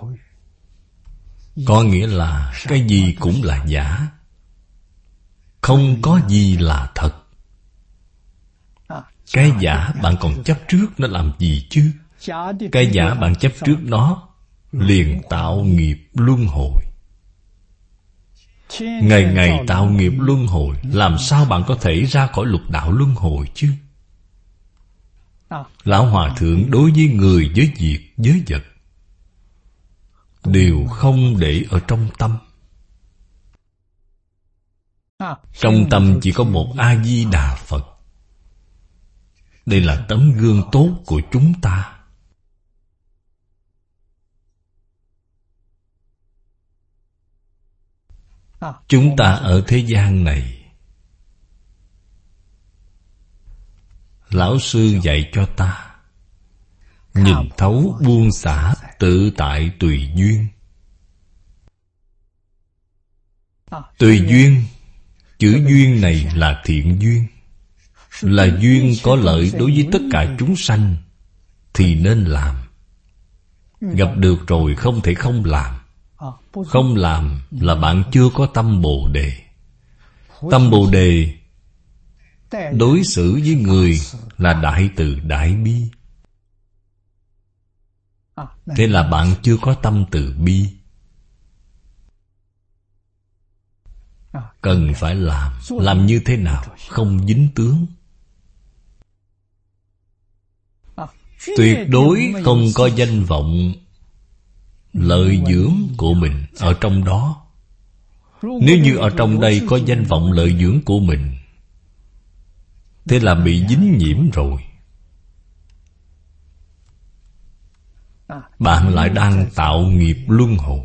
Speaker 1: có nghĩa là cái gì cũng là giả, không có gì là thật. Cái giả bạn còn chấp trước nó làm gì chứ? Cái giả bạn chấp trước nó liền tạo nghiệp luân hồi. Ngày ngày tạo nghiệp luân hồi, làm sao bạn có thể ra khỏi lục đạo luân hồi chứ? Lão Hòa Thượng đối với người, với việc, với vật đều không để ở trong tâm. Trong tâm chỉ có một A-di-đà Phật. Đây là tấm gương tốt của chúng ta. Chúng ta ở thế gian này, Lão Sư dạy cho ta nhìn thấu buông xả, tự tại tùy duyên. Tùy duyên, chữ duyên này là thiện duyên, là duyên có lợi đối với tất cả chúng sanh thì nên làm. Gặp được rồi không thể không làm. Không làm là bạn chưa có tâm Bồ Đề. Tâm Bồ Đề đối xử với người là đại từ đại bi. Thế là bạn chưa có tâm từ bi. Cần phải làm. Làm như thế nào? Không dính tướng. Tuyệt đối không có danh vọng, lợi dưỡng của mình ở trong đó. Nếu như ở trong đây có danh vọng lợi dưỡng của mình, thế là bị dính nhiễm rồi. Bạn lại đang tạo nghiệp luân hồi.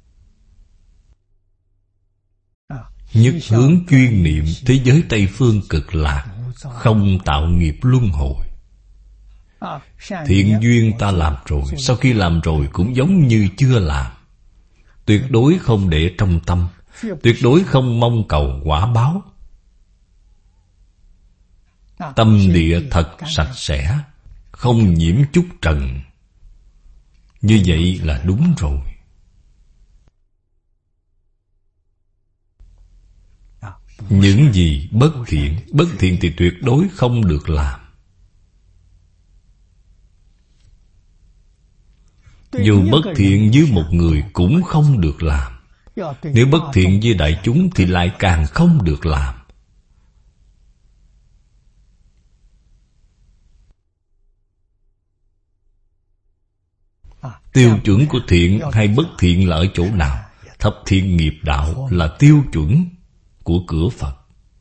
Speaker 1: Nhất hướng chuyên niệm thế giới Tây Phương Cực Lạc, không tạo nghiệp luân hồi. Thiện duyên ta làm rồi, sau khi làm rồi cũng giống như chưa làm. Tuyệt đối không để trong tâm, tuyệt đối không mong cầu quả báo. Tâm địa thật sạch sẽ, không nhiễm chút trần. Như vậy là đúng rồi. Những gì bất thiện, bất thiện thì tuyệt đối không được làm. Dù bất thiện với một người cũng không được làm. Nếu bất thiện với đại chúng thì lại càng không được làm. Tiêu chuẩn của thiện hay bất thiện là ở chỗ nào? Thập thiện nghiệp đạo là tiêu chuẩn của cửa Phật.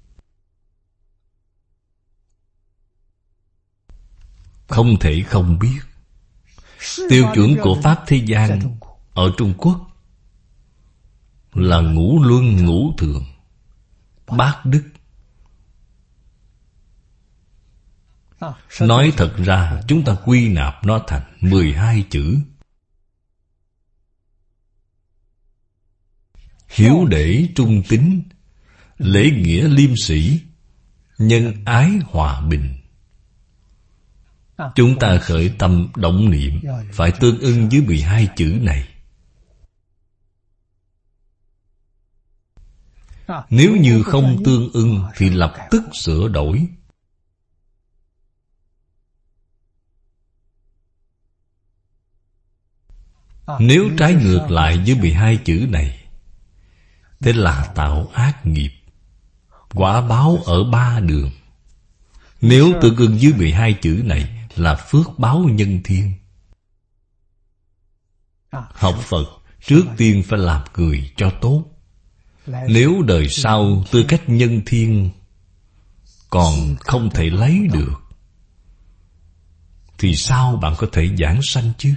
Speaker 1: Không thể không biết. Tiêu chuẩn của Pháp thế gian ở Trung Quốc là ngũ luân ngũ thường, bát đức. Nói thật ra chúng ta quy nạp nó thành mười hai chữ. hiếu đệ trung tín, lễ nghĩa liêm sĩ, nhân ái hòa bình. Chúng ta khởi tâm động niệm phải tương ưng với mười hai chữ này. Nếu như không tương ưng thì lập tức sửa đổi. Nếu trái ngược lại với mười hai chữ này, thế là tạo ác nghiệp. Quả báo ở ba đường. Nếu tương ưng với mười hai chữ này là phước báo nhân thiên. Học Phật trước tiên phải làm người cho tốt. Nếu đời sau tư cách nhân thiên còn không thể lấy được, thì sao bạn có thể giảng sanh chứ?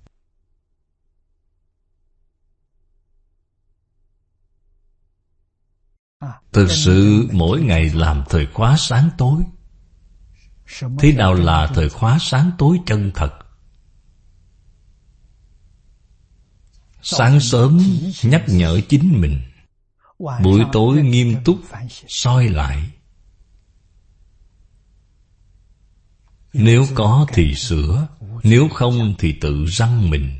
Speaker 1: Thực sự mỗi ngày làm thời khóa sáng tối. Thế nào là thời khóa sáng tối chân thật? Sáng sớm nhắc nhở chính mình, buổi tối nghiêm túc soi lại. Nếu có thì sửa, nếu không thì tự răng mình.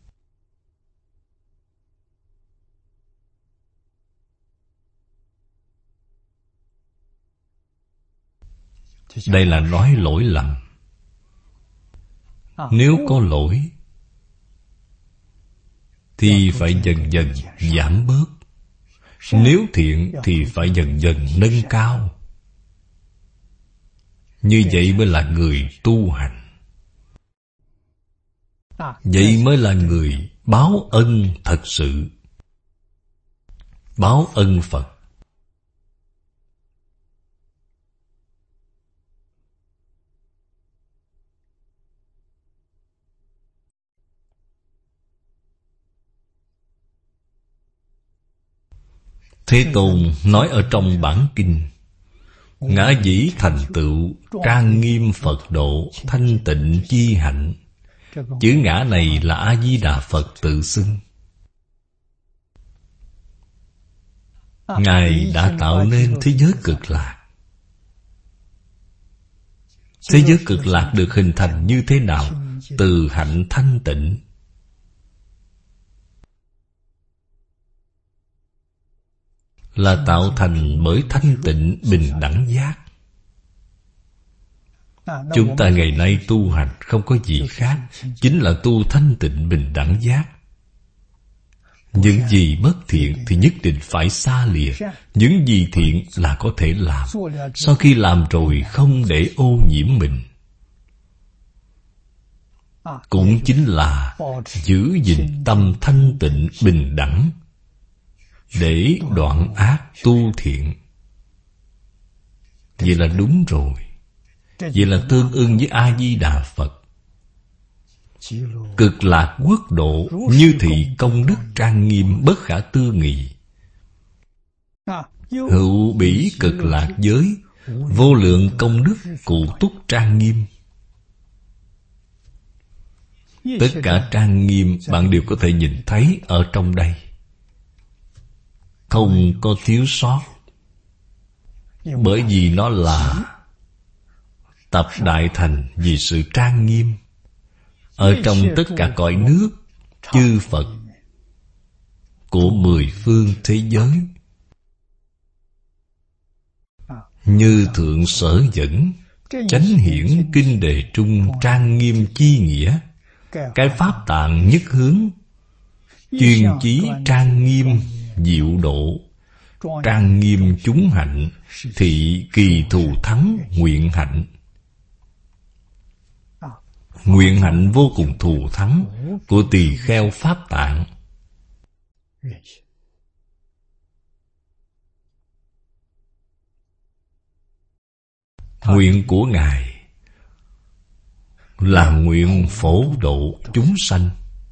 Speaker 1: Đây là nói lỗi lầm. Nếu có lỗi thì phải dần dần giảm bớt. Nếu thiện thì phải dần dần nâng cao. Như vậy mới là người tu hành. Vậy mới là người báo ân thật sự. Báo ân Phật. Thế Tôn nói ở trong bản kinh: ngã dĩ thành tựu, trang nghiêm Phật độ, thanh tịnh chi hạnh. Chữ ngã này là A-di-đà Phật tự xưng. Ngài đã tạo nên thế giới cực lạc. Thế giới cực lạc được hình thành như thế nào? Từ hạnh thanh tịnh. Là tạo thành bởi thanh tịnh bình đẳng giác. Chúng ta ngày nay tu hành không có gì khác, chính là tu thanh tịnh bình đẳng giác. Những gì bất thiện thì nhất định phải xa lìa. Những gì thiện là có thể làm. Sau khi làm rồi không để ô nhiễm mình. Cũng chính là giữ gìn tâm thanh tịnh bình đẳng, để đoạn ác tu thiện. Vậy là đúng rồi. Vậy là tương ưng với A-di-đà Phật. Cực lạc quốc độ như thị công đức trang nghiêm bất khả tư nghị. Hữu bỉ cực lạc giới, vô lượng công đức cụ túc trang nghiêm. Tất cả trang nghiêm bạn đều có thể nhìn thấy ở trong đây, không có thiếu sót. Bởi vì nó là tập đại thành vì sự trang nghiêm. Ở trong tất cả cõi nước, chư Phật của mười phương thế giới, như thượng sở dẫn, chánh hiển kinh đề trung, trang nghiêm chi nghĩa. Cái pháp tạng nhất hướng, chuyên chí trang nghiêm diệu độ, trang nghiêm chúng hạnh, thị kỳ thù thắng nguyện hạnh. Nguyện hạnh vô cùng thù thắng của tỳ kheo pháp tạng. Nguyện của Ngài là nguyện phổ độ chúng sanh.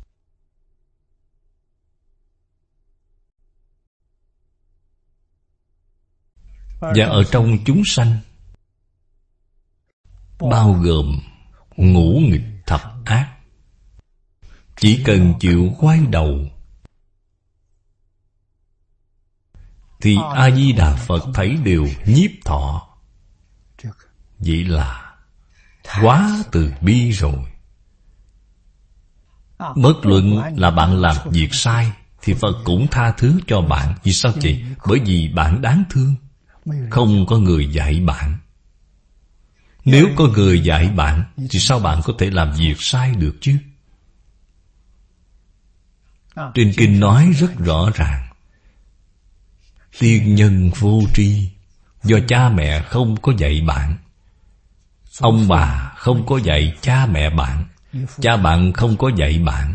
Speaker 1: Và ở trong chúng sanh bao gồm ngũ nghịch thập ác. Chỉ cần chịu quay đầu thì A-di-đà Phật thấy đều nhiếp thọ. Vậy là quá từ bi rồi. Bất luận là bạn làm việc sai thì Phật cũng tha thứ cho bạn. Vì sao vậy? Bởi vì bạn đáng thương. Không có người dạy bạn. Nếu có người dạy bạn thì sao bạn có thể làm việc sai được chứ? Trên kinh nói rất rõ ràng, tiên nhân vô tri, do cha mẹ không có dạy bạn. Ông bà không có dạy cha mẹ bạn. Cha bạn không có dạy bạn.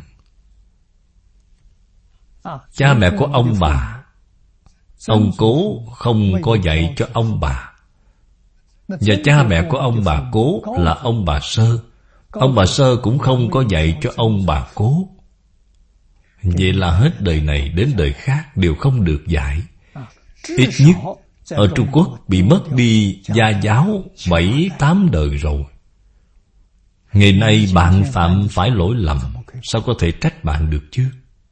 Speaker 1: Cha mẹ của ông bà, ông cố không có dạy cho ông bà. Và cha mẹ của ông bà cố là ông bà Sơ. Ông bà Sơ cũng không có dạy cho ông bà cố. Vậy là hết đời này đến đời khác đều không được dạy. Ít nhất ở Trung Quốc bị mất đi gia giáo bảy tám đời rồi. Ngày nay bạn phạm phải lỗi lầm, sao có thể trách bạn được chứ?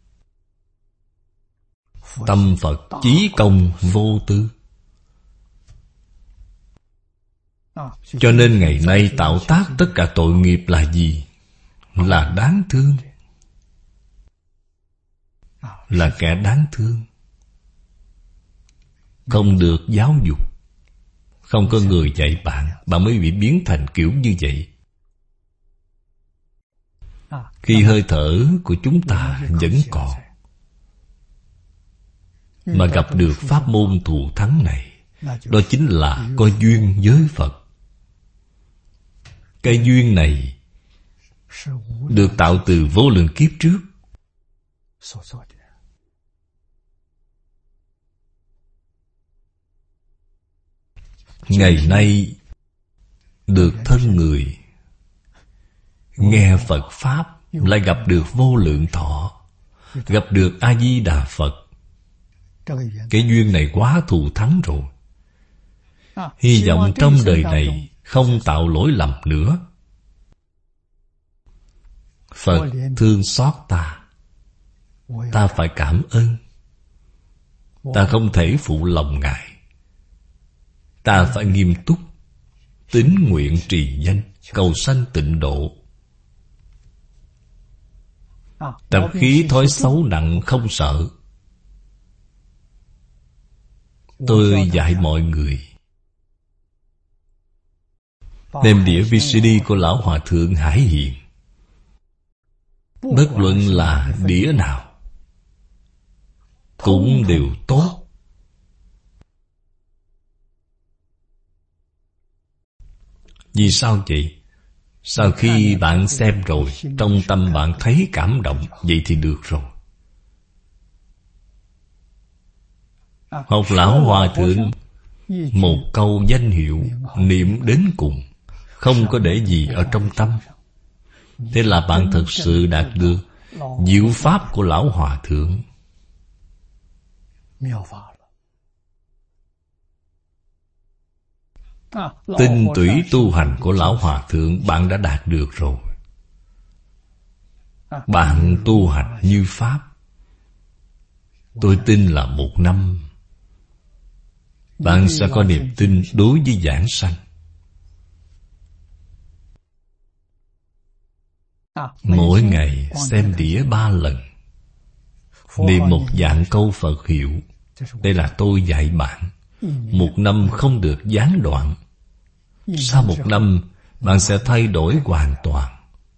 Speaker 1: Tâm Phật chí công vô tư. Cho nên ngày nay tạo tác tất cả tội nghiệp là gì? Là đáng thương. Là kẻ đáng thương. Không được giáo dục, không có người dạy bạn, bạn mới bị biến thành kiểu như vậy. Khi hơi thở của chúng ta vẫn còn, mà gặp được pháp môn thù thắng này, đó chính là có duyên với Phật. Cái duyên này được tạo từ vô lượng kiếp trước. Ngày nay được thân người nghe Phật Pháp, lại gặp được vô lượng thọ, gặp được A-di-đà Phật. Cái duyên này quá thù thắng rồi. Hy vọng trong đời này không tạo lỗi lầm nữa. Phật thương xót ta, ta phải cảm ơn. Ta không thể phụ lòng Ngài. Ta phải nghiêm túc, tín nguyện trì danh, cầu sanh tịnh độ. Tập khí thói xấu nặng không sợ. Tôi dạy mọi người đem đĩa vê xê đê của Lão Hòa Thượng Hải Hiền. Bất luận là đĩa nào cũng đều tốt. Vì sao vậy? Sau khi bạn xem rồi, trong tâm bạn thấy cảm động, vậy thì được rồi. Học Lão Hòa Thượng một câu danh hiệu, niệm đến cùng, không có để gì ở trong tâm. Thế là bạn thực sự đạt được diệu pháp của Lão Hòa Thượng. Tinh túy tu hành của Lão Hòa Thượng bạn đã đạt được rồi. Bạn tu hành như Pháp, tôi tin là một năm bạn sẽ có niềm tin đối với giảng sanh. Mỗi ngày xem đĩa ba lần, niệm một vạn câu Phật hiệu. Đây là tôi dạy bạn. Một năm không được gián đoạn. Sau một năm bạn sẽ thay đổi hoàn toàn.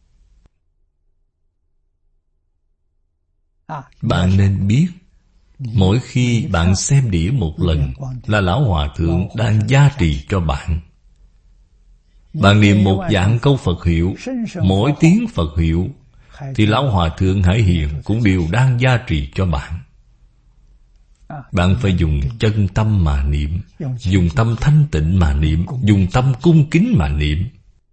Speaker 1: Bạn nên biết, mỗi khi bạn xem đĩa một lần là Lão Hòa Thượng đang gia trì cho bạn. Bạn niệm một vạn câu Phật hiệu, mỗi tiếng Phật hiệu, thì Lão Hòa Thượng Hải Hiền cũng đều đang gia trì cho bạn. Bạn phải dùng chân tâm mà niệm, dùng tâm thanh tịnh mà niệm, dùng tâm cung kính mà niệm.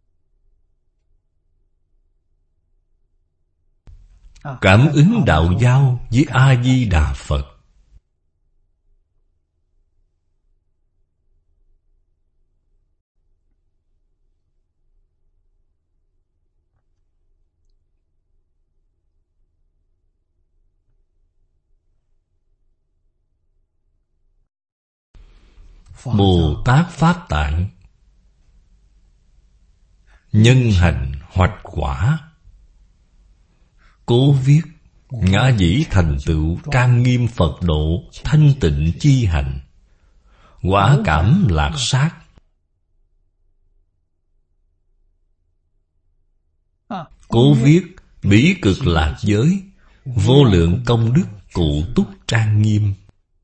Speaker 1: Cảm ứng đạo giao với A-di-đà Phật. Bồ Tát Pháp Tạng, nhân hành hoạch quả. Cố viết ngã dĩ thành tựu trang nghiêm Phật độ thanh tịnh chi hành, quả cảm lạc sát. Cố viết bỉ cực lạc giới, vô lượng công đức cụ túc trang nghiêm.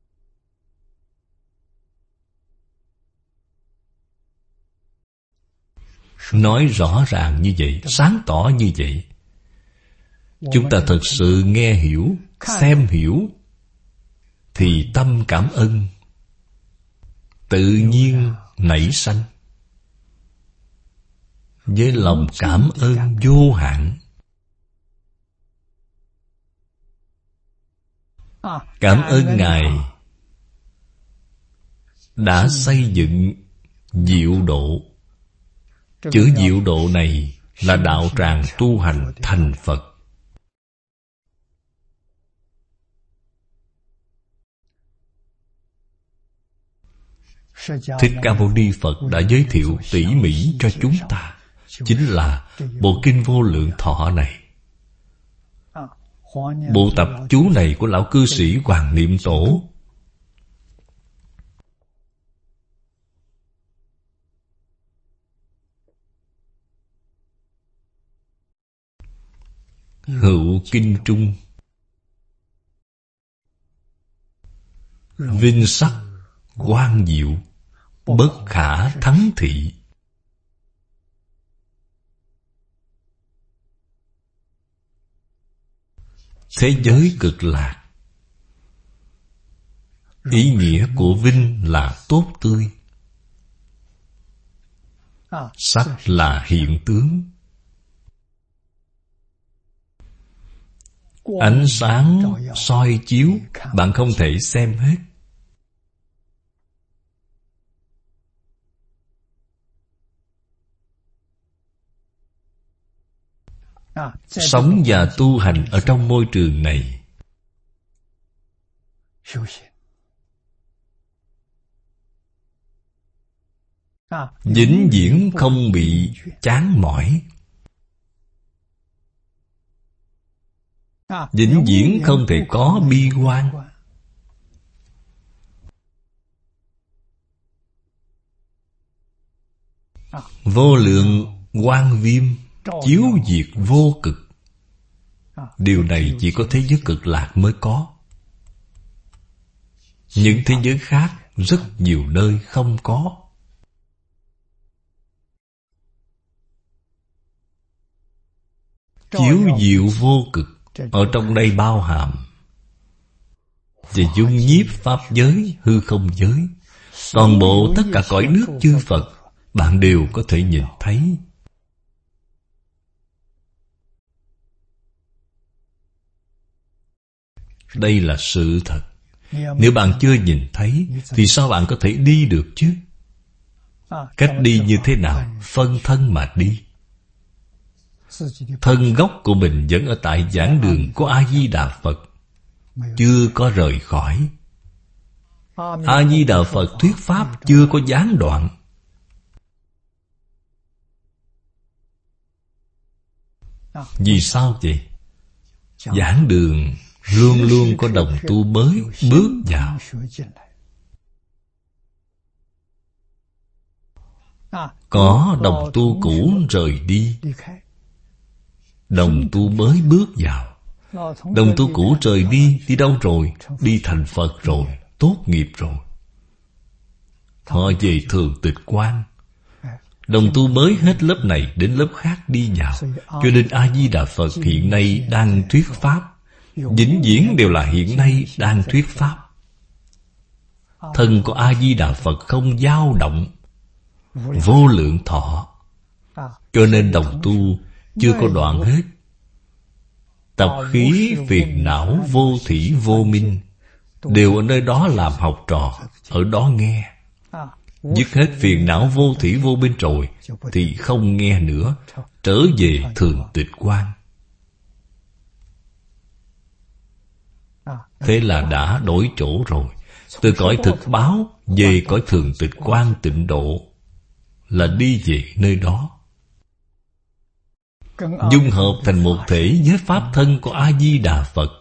Speaker 1: Nói rõ ràng như vậy, sáng tỏ như vậy, chúng ta thật sự nghe hiểu, xem hiểu, thì tâm cảm ơn tự nhiên nảy sanh. Với lòng cảm ơn vô hạn, cảm ơn Ngài đã xây dựng diệu độ. Chữ diệu độ này là đạo tràng tu hành thành Phật. Thích Ca Mâu Ni Phật đã giới thiệu tỉ mỉ cho chúng ta, chính là bộ kinh Vô Lượng Thọ này. Bộ tập chú này của lão cư sĩ Hoàng Niệm Tổ hữu kinh trung, vinh sắc quang diệu, bất khả thắng thị. Thế giới cực lạc, ý nghĩa của vinh là tốt tươi, sắc là hiện tướng, ánh sáng soi chiếu, bạn không thể xem hết. Sống và tu hành ở trong môi trường này, vĩnh viễn không bị chán mỏi, vĩnh viễn không thể có bi quan. Vô lượng quang viêm chiếu diệt vô cực. Điều này chỉ có thế giới cực lạc mới có. Những thế giới khác rất nhiều nơi không có. Chiếu diệu vô cực ở trong đây bao hàm về dung nhiếp pháp giới, hư không giới, toàn bộ tất cả cõi nước chư Phật bạn đều có thể nhìn thấy. Đây là sự thật. Nếu bạn chưa nhìn thấy thì sao bạn có thể đi được chứ? Cách đi như thế nào? Phân thân mà đi. Thân gốc của mình vẫn ở tại giảng đường của A-di-đà Phật, chưa có rời khỏi. A-di-đà Phật thuyết pháp chưa có gián đoạn. Vì sao vậy? Giảng đường luôn luôn có đồng tu mới bước vào. Có đồng tu cũ rời đi, đồng tu mới bước vào. Đồng tu cũ rời đi, đi đâu rồi? Đi thành Phật rồi, tốt nghiệp rồi. Họ về thường tịch quan. Đồng tu mới hết lớp này đến lớp khác đi vào. Cho nên A-di-đà Phật hiện nay đang thuyết pháp, vĩnh viễn đều là hiện nay đang thuyết pháp. Thân của A-di-đà Phật không dao động, vô lượng thọ. Cho nên đồng tu chưa có đoạn hết. Tập khí phiền não vô thủy vô minh đều ở nơi đó làm học trò, ở đó nghe. Dứt hết phiền não vô thủy vô minh rồi thì không nghe nữa, trở về thường tịch quan. Thế là đã đổi chỗ rồi. Từ cõi thực báo về cõi thường tịch quan tịnh độ, là đi về nơi đó, dung hợp thành một thể với pháp thân của A Di Đà Phật.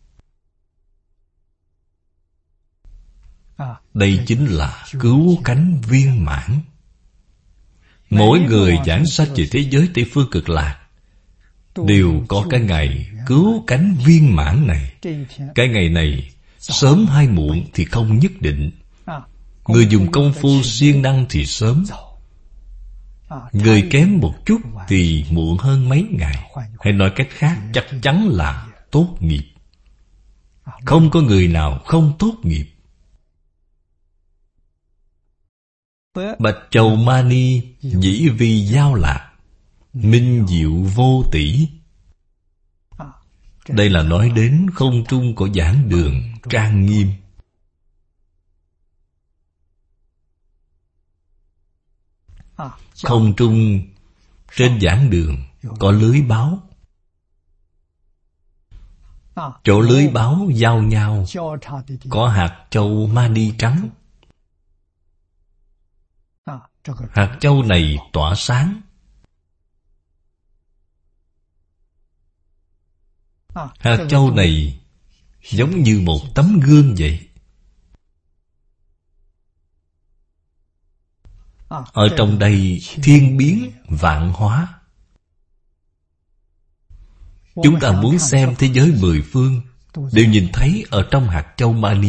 Speaker 1: Đây chính là cứu cánh viên mãn. Mỗi người giảng sách về thế giới Tây Phương Cực Lạc đều có cái ngày cứu cánh viên mãn này. Cái ngày này sớm hay muộn thì không nhất định. Người dùng công phu siêng năng thì sớm, người kém một chút thì muộn hơn mấy ngày. Hay nói cách khác, chắc chắn là tốt nghiệp. Không có người nào không tốt nghiệp. Bạch Châu Mani dĩ vi giao lạc, minh diệu vô tỷ. Đây là nói đến không trung của giảng đường trang nghiêm. Không trung trên giảng đường có lưới báo. Chỗ lưới báo giao nhau có hạt châu mani trắng. Hạt châu này tỏa sáng. Hạt châu này giống như một tấm gương vậy. Ở trong đây thiên biến vạn hóa. Chúng ta muốn xem thế giới mười phương đều nhìn thấy ở trong hạt châu mani.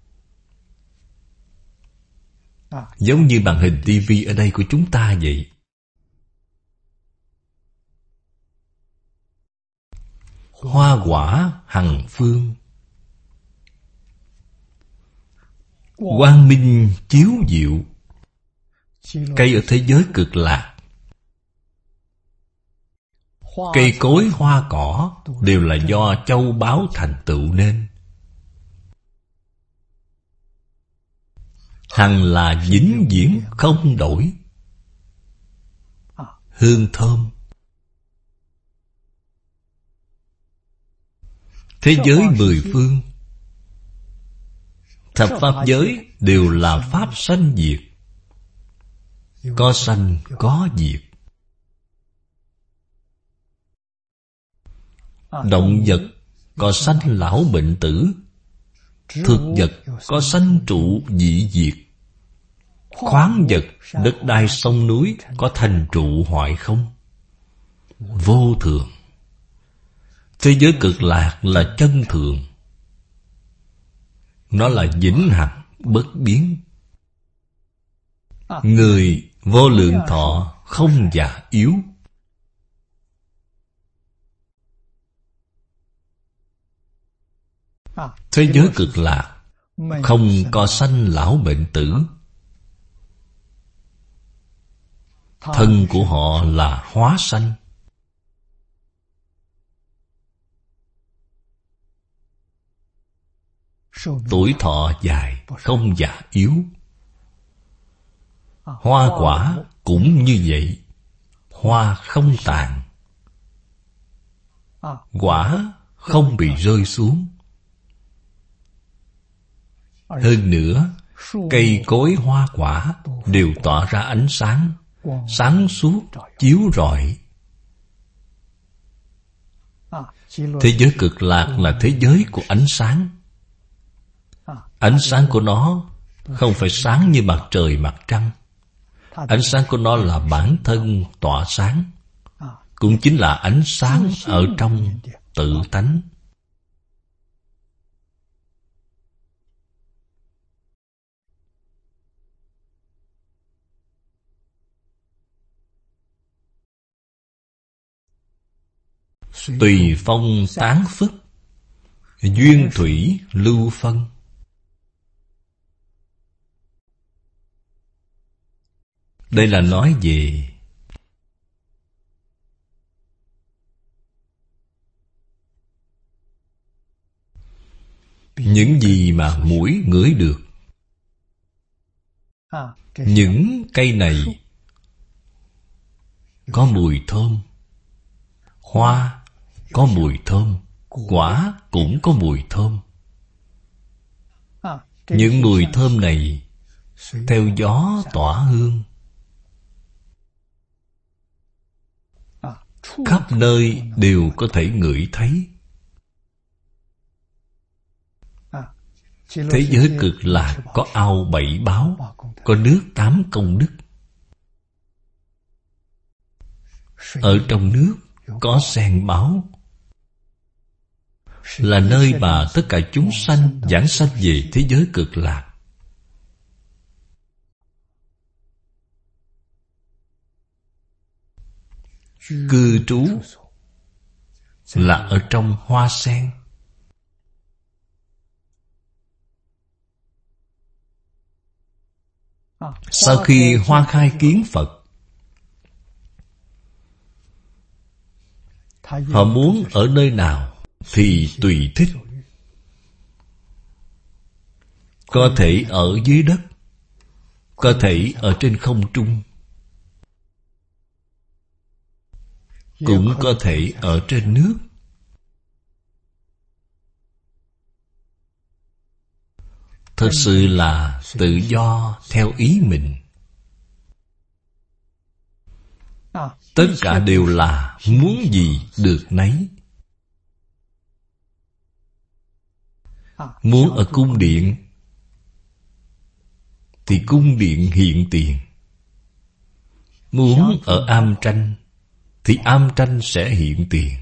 Speaker 1: Giống như màn hình tivi ở đây của chúng ta vậy. Hoa quả hằng phương, quang minh chiếu diệu. Cây ở thế giới Cực Lạc, cây cối hoa cỏ đều là do châu báu thành tựu nên. Hằng là vĩnh viễn không đổi. Hương thơm. Thế giới mười phương, thập pháp giới đều là pháp sanh diệt. Có sanh có diệt. Động vật có sanh lão bệnh tử. Thực vật có sanh trụ dị diệt. Khoáng vật, đất đai sông núi có thành trụ hoại không. Vô thường. Thế giới Cực Lạc là chân thường. Nó là vĩnh hằng bất biến. Người vô lượng thọ không già yếu. Thế giới Cực Lạc không có sanh lão bệnh tử. Thân của họ là hóa sanh. Tuổi thọ dài, không già yếu. Hoa quả cũng như vậy. Hoa không tàn, quả không bị rơi xuống. Hơn nữa, cây cối hoa quả đều tỏa ra ánh sáng, sáng suốt, chiếu rọi. Thế giới Cực Lạc là thế giới của ánh sáng. Ánh sáng của nó không phải sáng như mặt trời mặt trăng. Ánh sáng của nó là bản thân tỏa sáng, cũng chính là ánh sáng ở trong tự tánh. Tùy phong tán phức, duyên thủy lưu phân. Đây là nói về những gì mà mũi ngửi được. Những cây này có mùi thơm, hoa có mùi thơm, quả cũng có mùi thơm. Những mùi thơm này theo gió tỏa hương, khắp nơi đều có thể ngửi thấy. Thế giới cực lạc có ao bảy báo, có nước tám công đức. Ở trong nước có sen báo, là nơi mà tất cả chúng sanh giảng sanh về thế giới cực lạc. Cư trú là ở trong hoa sen. Sau khi hoa khai kiến Phật, họ muốn ở nơi nào thì tùy thích. Có thể ở dưới đất, có thể ở trên không trung, cũng có thể ở trên nước. Thật sự là tự do theo ý mình. Tất cả đều là muốn gì được nấy. Muốn ở cung điện thì cung điện hiện tiền. Muốn ở am tranh thì am tranh sẽ hiện tiền.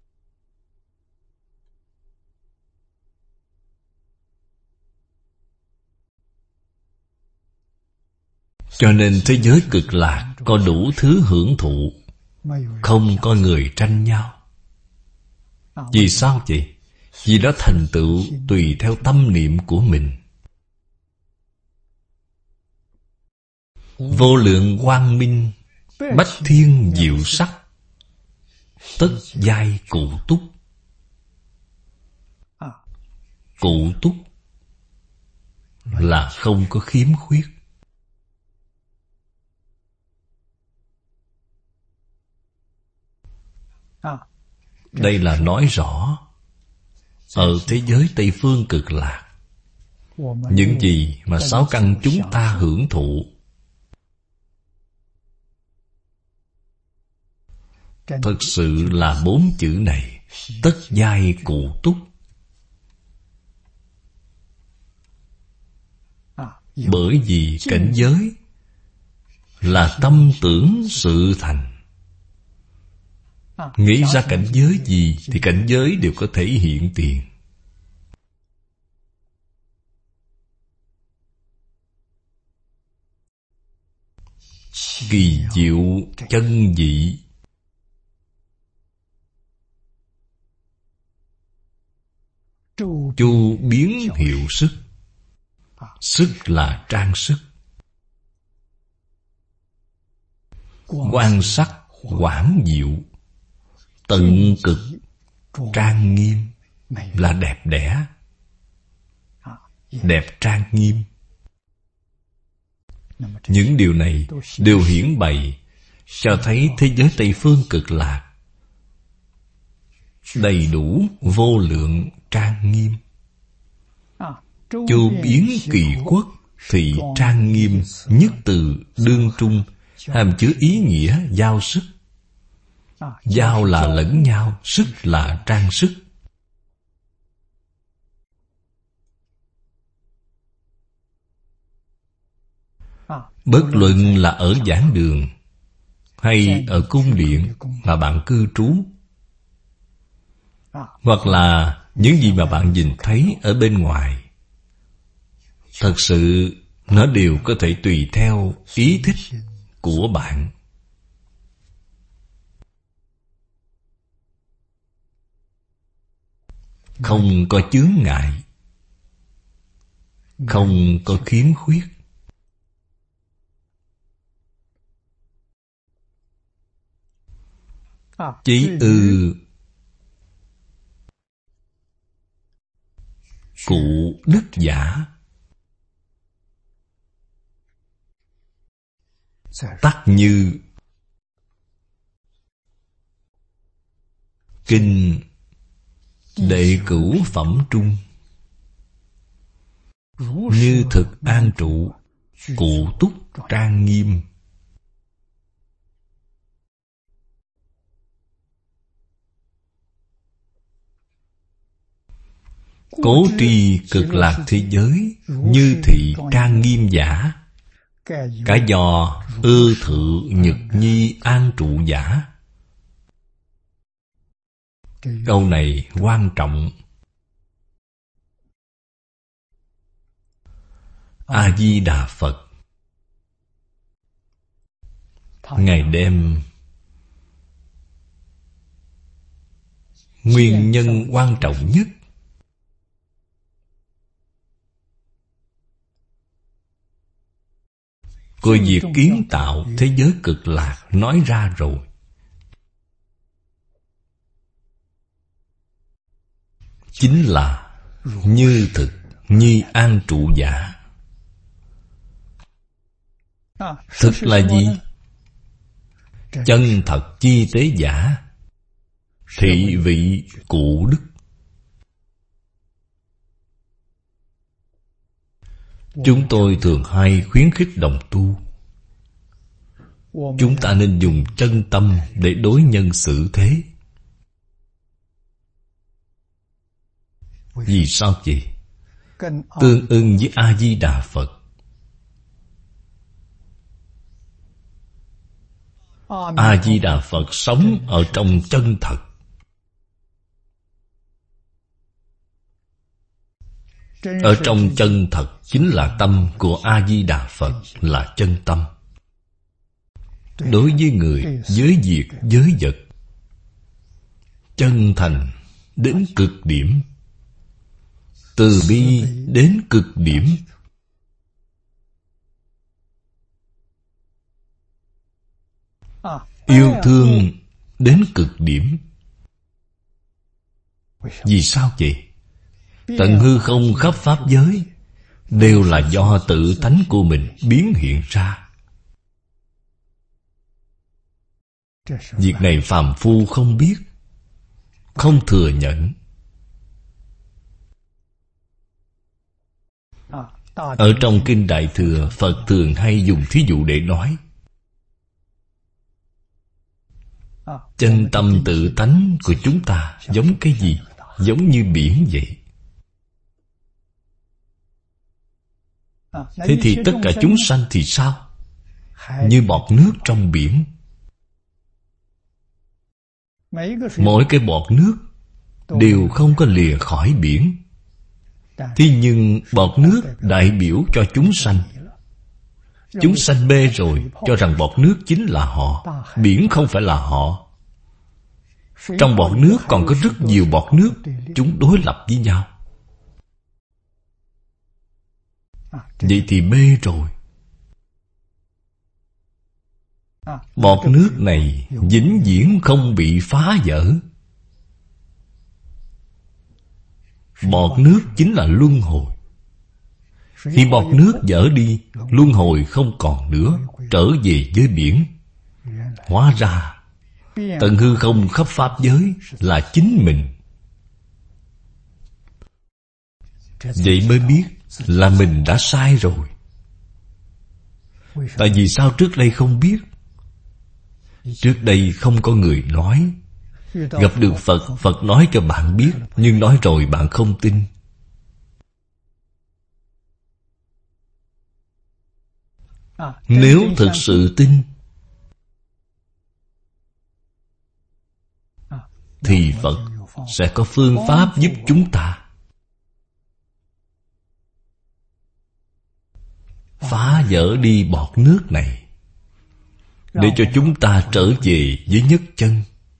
Speaker 1: Cho nên thế giới cực lạc có đủ thứ hưởng thụ, không có người tranh nhau. Vì sao vậy? Vì đó thành tựu tùy theo tâm niệm của mình. Vô lượng quang minh, bách thiên diệu sắc, tất giai cụ túc. Cụ túc là không có khiếm khuyết. Đây là nói rõ ở thế giới Tây Phương cực lạc, những gì mà sáu căn chúng ta hưởng thụ thật sự là bốn chữ này: tất giai cụ túc. Bởi vì cảnh giới là tâm tưởng sự thành. Nghĩ ra cảnh giới gì thì cảnh giới đều có thể hiện tiền. Kỳ diệu chân dị. Chu biến hiệu sức. Sức là trang sức. Quan sắc quảng diệu. Tận cực trang nghiêm là đẹp đẽ, đẹp trang nghiêm. Những điều này đều hiển bày cho thấy thế giới Tây Phương cực lạc đầy đủ vô lượng trang nghiêm. Chu biến kỳ quốc thì trang nghiêm nhất từ đương trung, hàm chứa ý nghĩa giao sức. Giao là lẫn nhau, sức là trang sức. Bất luận là ở giảng đường hay ở cung điện mà bạn cư trú, hoặc là những gì mà bạn nhìn thấy ở bên ngoài, thật sự nó đều có thể tùy theo ý thích của bạn. Không có chướng ngại, không có khiếm khuyết. Chí ư cụ đức giả, tắc như kinh đệ cửu phẩm trung. như thực an trụ, cụ túc trang nghiêm. Cố tri cực lạc thế giới, như thị trang nghiêm giả. Cả do ư thự nhật nhi an trụ giả. Câu này quan trọng. A-di-đà Phật Ngài đem nguyên nhân quan trọng nhất của việc kiến tạo thế giới cực lạc nói ra rồi. Chính là như thực nhi an trụ giả. Thực là gì? Chân thật chi tế giả, thị vị cụ đức. Chúng tôi thường hay khuyến khích đồng tu, chúng ta nên dùng chân tâm để đối nhân xử thế. Vì sao vậy? Tương ưng với A-di-đà Phật. A-di-đà Phật sống ở trong chân thật. Ở trong chân thật chính là tâm của A-di-đà Phật, là chân tâm. Đối với người, với việc, với vật, chân thành đến cực điểm, từ bi đến cực điểm. Yêu thương đến cực điểm. Vì sao vậy? Tận hư không khắp pháp giới đều là do tự tánh của mình biến hiện ra. Việc này phàm phu không biết, không thừa nhận. Ở trong Kinh Đại Thừa, Phật thường hay dùng thí dụ để nói. Chân tâm tự tánh của chúng ta giống cái gì? Giống như biển vậy. Thế thì tất cả chúng sanh thì sao? Như bọt nước trong biển. Mỗi cái bọt nước đều không có lìa khỏi biển. Thế nhưng bọt nước đại biểu cho chúng sanh. Chúng sanh mê rồi, cho rằng bọt nước chính là họ, biển không phải là họ. Trong bọt nước còn có rất nhiều bọt nước, chúng đối lập với nhau. Vậy thì mê rồi. Bọt nước này vĩnh viễn không bị phá vỡ. Bọt nước chính là luân hồi. Khi bọt nước vỡ đi, luân hồi không còn nữa, trở về với biển. Hóa ra tận hư không khắp pháp giới là chính mình. Vậy mới biết là mình đã sai rồi. Tại vì sao trước đây không biết? Trước đây không có người nói. Gặp được Phật, Phật nói cho bạn biết, nhưng nói rồi bạn không tin. Nếu thực sự tin thì Phật sẽ có phương pháp giúp chúng ta phá vỡ đi bọt nước này, để cho chúng ta trở về với nhất chân.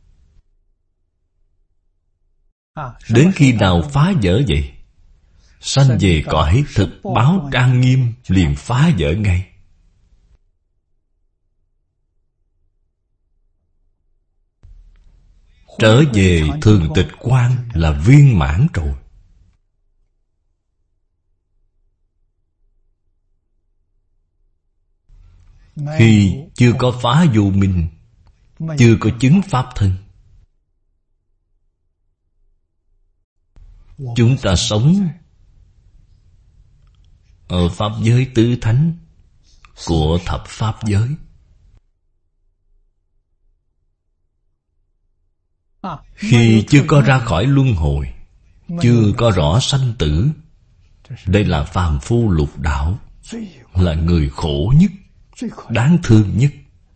Speaker 1: Đến khi nào phá vỡ vậy? Sanh về cõi thực báo trang nghiêm liền phá vỡ ngay. Trở về thường tịch quan là viên mãn rồi. Khi chưa có phá vô minh, chưa có chứng pháp thân, chúng ta sống ở pháp giới tứ thánh của thập pháp giới. Khi chưa có ra khỏi luân hồi, chưa có rõ sanh tử, đây là phàm phu lục đạo, là người khổ nhất, đáng thương nhất.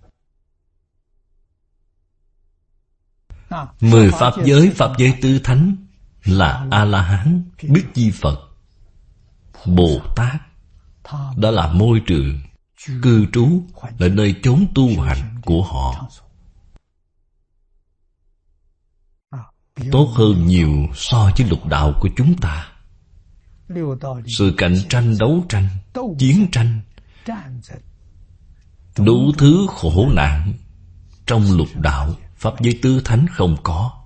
Speaker 1: Mười pháp giới, pháp giới tứ thánh là A-la-hán, Bích Chi Phật, Bồ Tát. Đó là môi trường cư trú, là nơi chốn tu hành của họ. Tốt hơn nhiều so với lục đạo của chúng ta. Sự cạnh tranh, đấu tranh, chiến tranh, đủ thứ khổ nạn trong lục đạo, pháp giới tứ thánh không có.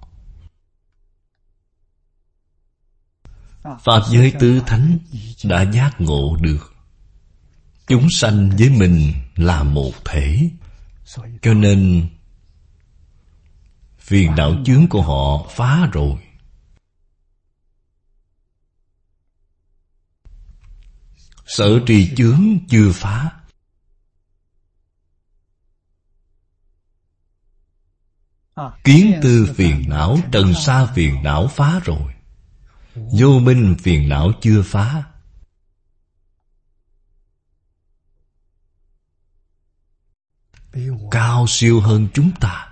Speaker 1: Pháp giới tứ thánh đã giác ngộ được chúng sanh với mình là một thể, cho nên phiền não chướng của họ phá rồi. Sở trì chướng chưa phá. Kiến tư phiền não, trần sa phiền não phá rồi. Vô minh phiền não chưa phá. Cao siêu hơn chúng ta.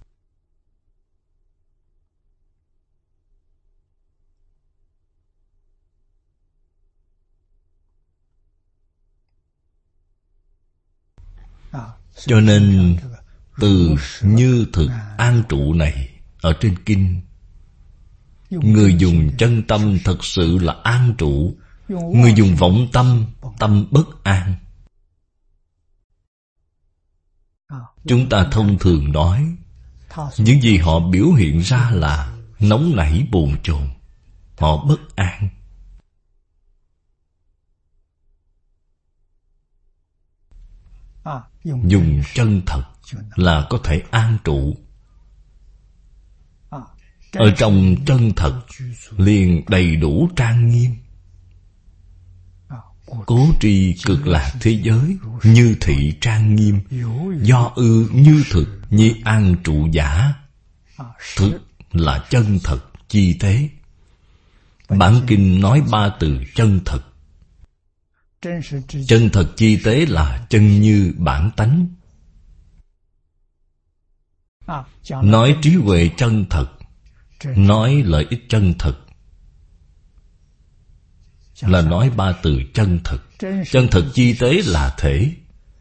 Speaker 1: Cho nên từ như thực an trụ này ở trên kinh, người dùng chân tâm thật sự là an trụ, người dùng vọng tâm, tâm bất an. Chúng ta thông thường nói, những gì họ biểu hiện ra là nóng nảy bồn chồn, họ bất an. Dùng chân thật là có thể an trụ. Ở trong chân thật liền đầy đủ trang nghiêm. Cố tri cực lạc thế giới, như thị trang nghiêm, do ư như thực, nhi an trụ giả. Thực là chân thật chi tế. Bản kinh nói ba từ chân thật. Chân thật chi tế là chân như bản tánh. Nói trí huệ chân thật, nói lợi ích chân thật, là nói ba từ chân thật. Chân thật chi tế là thể.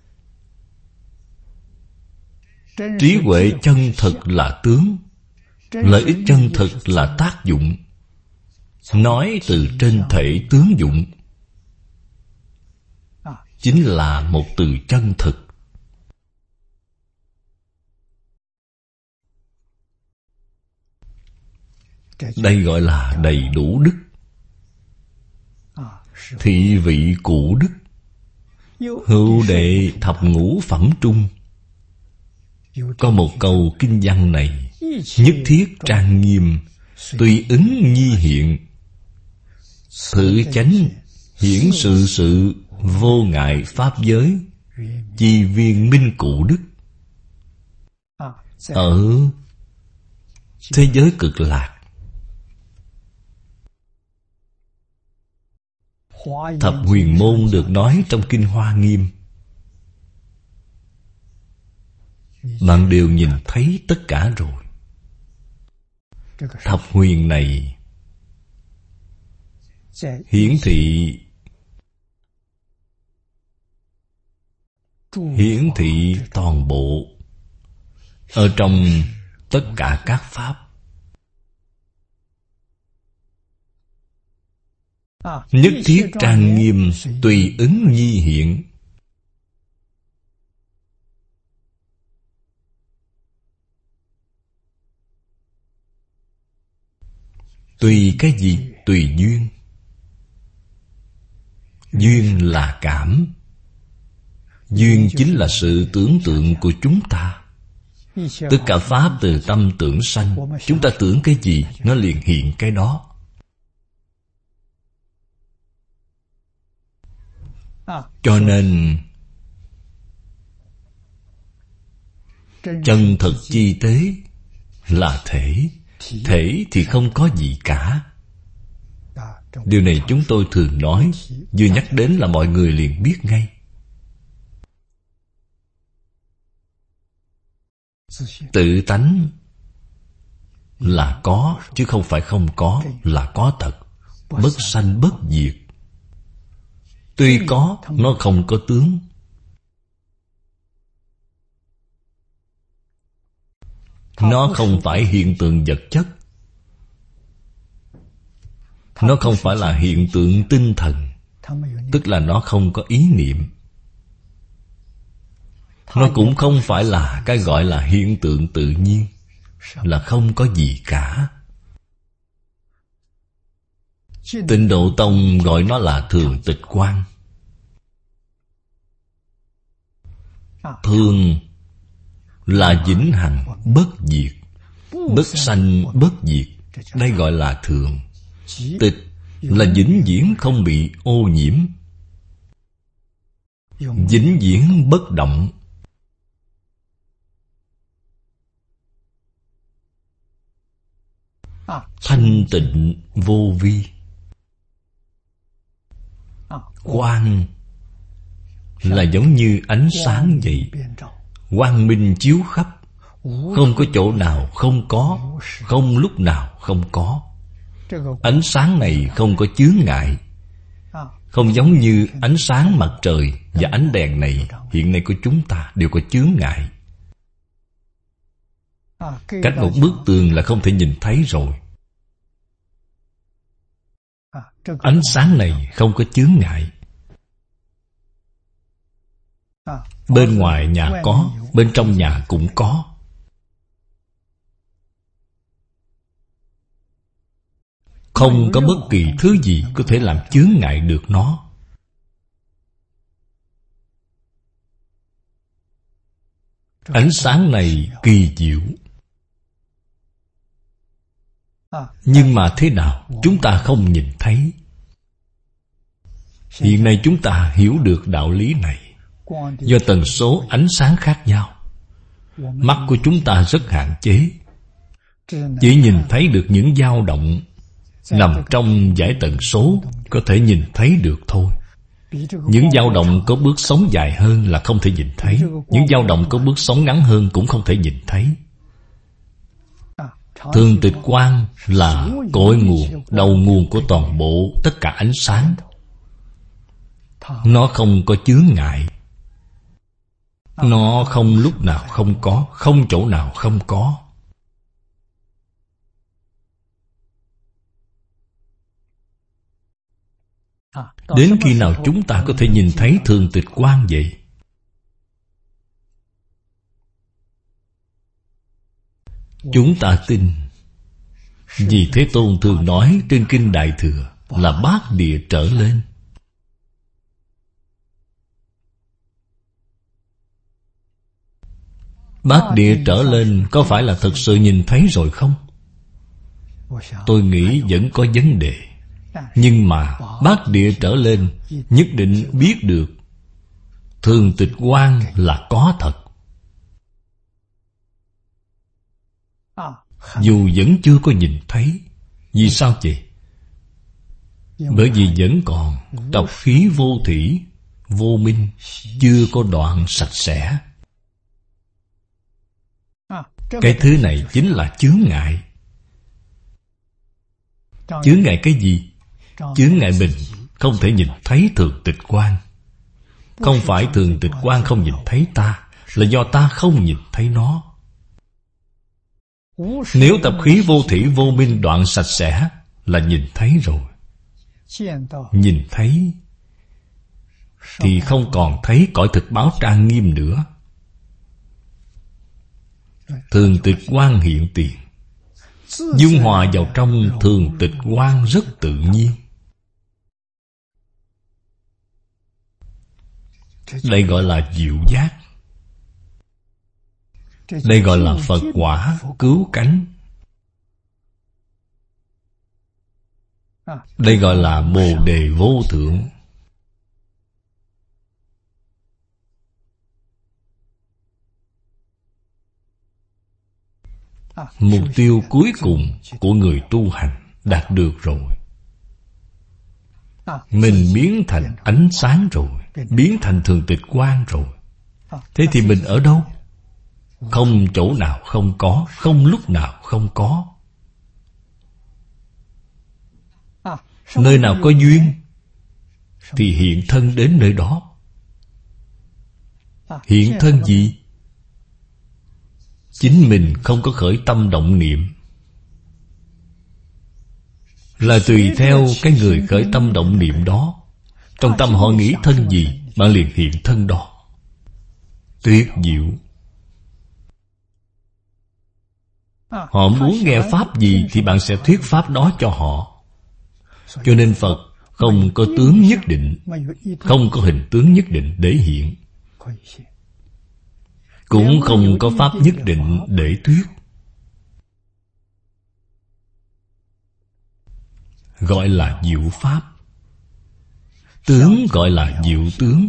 Speaker 1: Trí huệ chân thật là tướng. Lợi ích chân thật là tác dụng. Nói từ trên thể tướng dụng, chính là một từ chân thực. Đây gọi là đầy đủ đức. Thị vị cụ đức, hữu đệ thập ngũ phẩm trung. Có một câu kinh văn này, nhất thiết trang nghiêm, tùy ứng nhi hiện, thử chánh hiển sự sự, vô ngại pháp giới, chi viên minh cụ đức. Ở thế giới cực lạc, thập huyền môn được nói trong kinh Hoa Nghiêm, bạn đều nhìn thấy tất cả rồi. Thập huyền này hiển thị hiển thị toàn bộ ở trong tất cả các pháp. Nhất thiết trang nghiêm, tùy ứng nhi hiện. Tùy cái gì? Tùy duyên. Duyên là cảm. Duyên chính là sự tưởng tượng của chúng ta. Tất cả pháp từ tâm tưởng sanh. Chúng ta tưởng cái gì, nó liền hiện cái đó. Cho nên chân thực chi tế là thể. Thể thì không có gì cả. Điều này chúng tôi thường nói, vừa nhắc đến là mọi người liền biết ngay. Tự tánh là có, chứ không phải không có, là có thật. Bất sanh bất diệt. Tuy có, nó không có tướng. Nó không phải hiện tượng vật chất. Nó không phải là hiện tượng tinh thần. Tức là nó không có ý niệm. Nó cũng không phải là cái gọi là hiện tượng tự nhiên, là không có gì cả. Tịnh Độ Tông gọi nó là thường tịch quang. Thường là vĩnh hằng, bất diệt. Bất sanh, bất diệt. Đây gọi là thường. Tịch là vĩnh viễn không bị ô nhiễm, vĩnh viễn bất động. Thanh tịnh vô vi. Quang là giống như ánh sáng vậy, quang minh chiếu khắp, không có chỗ nào không có, không lúc nào không có. Ánh sáng này không có chướng ngại, không giống như ánh sáng mặt trời và ánh đèn này hiện nay của chúng ta đều có chướng ngại. Cách một bức tường là không thể nhìn thấy rồi. Ánh sáng này không có chướng ngại. Bên ngoài nhà có, bên trong nhà cũng có. Không có bất kỳ thứ gì có thể làm chướng ngại được nó. Ánh sáng này kỳ diệu. Nhưng mà thế nào chúng ta không nhìn thấy. Hiện nay chúng ta hiểu được đạo lý này. Do tần số ánh sáng khác nhau, mắt của chúng ta rất hạn chế, chỉ nhìn thấy được những dao động nằm trong dải tần số có thể nhìn thấy được thôi. Những dao động có bước sóng dài hơn là không thể nhìn thấy. Những dao động có bước sóng ngắn hơn cũng không thể nhìn thấy. Thường tịch quang là cội nguồn, đầu nguồn của toàn bộ tất cả ánh sáng. Nó không có chướng ngại. Nó không lúc nào không có, không chỗ nào không có. Đến khi nào chúng ta có thể nhìn thấy thường tịch quang vậy? Chúng ta tin. Vì Thế Tôn thường nói trên Kinh Đại Thừa là bát địa trở lên. Bát địa trở lên có phải là thực sự nhìn thấy rồi không? Tôi nghĩ vẫn có vấn đề. Nhưng mà bát địa trở lên nhất định biết được thường tịch quang là có thật. Dù vẫn chưa có nhìn thấy. Vì sao vậy? Bởi vì vẫn còn tập khí vô thủy, vô minh, chưa có đoạn sạch sẽ. Cái thứ này chính là chướng ngại. Chướng ngại cái gì? Chướng ngại mình không thể nhìn thấy thường tịch quang. Không phải thường tịch quang không nhìn thấy ta, là do ta không nhìn thấy nó. Nếu tập khí vô thủy vô minh đoạn sạch sẽ là nhìn thấy rồi. Nhìn thấy thì không còn thấy cõi thực báo trang nghiêm nữa. Thường tịch quang hiện tiền, dung hòa vào trong thường tịch quang rất tự nhiên. Đây gọi là diệu giác. Đây gọi là Phật quả cứu cánh. Đây gọi là Bồ Đề vô thượng. Mục tiêu cuối cùng của người tu hành đạt được rồi. Mình biến thành ánh sáng rồi, biến thành thường tịch quang rồi. Thế thì mình ở đâu? Không chỗ nào không có, không lúc nào không có. Nơi nào có duyên thì hiện thân đến nơi đó. Hiện thân gì? Chính mình không có khởi tâm động niệm, là tùy theo cái người khởi tâm động niệm đó. Trong tâm họ nghĩ thân gì, bạn liền hiện thân đó. Tuyệt diệu. Họ muốn nghe pháp gì thì bạn sẽ thuyết pháp đó cho họ. Cho nên Phật không có tướng nhất định, không có hình tướng nhất định để hiện, cũng không có pháp nhất định để thuyết. Gọi là diệu pháp. Tướng gọi là diệu tướng.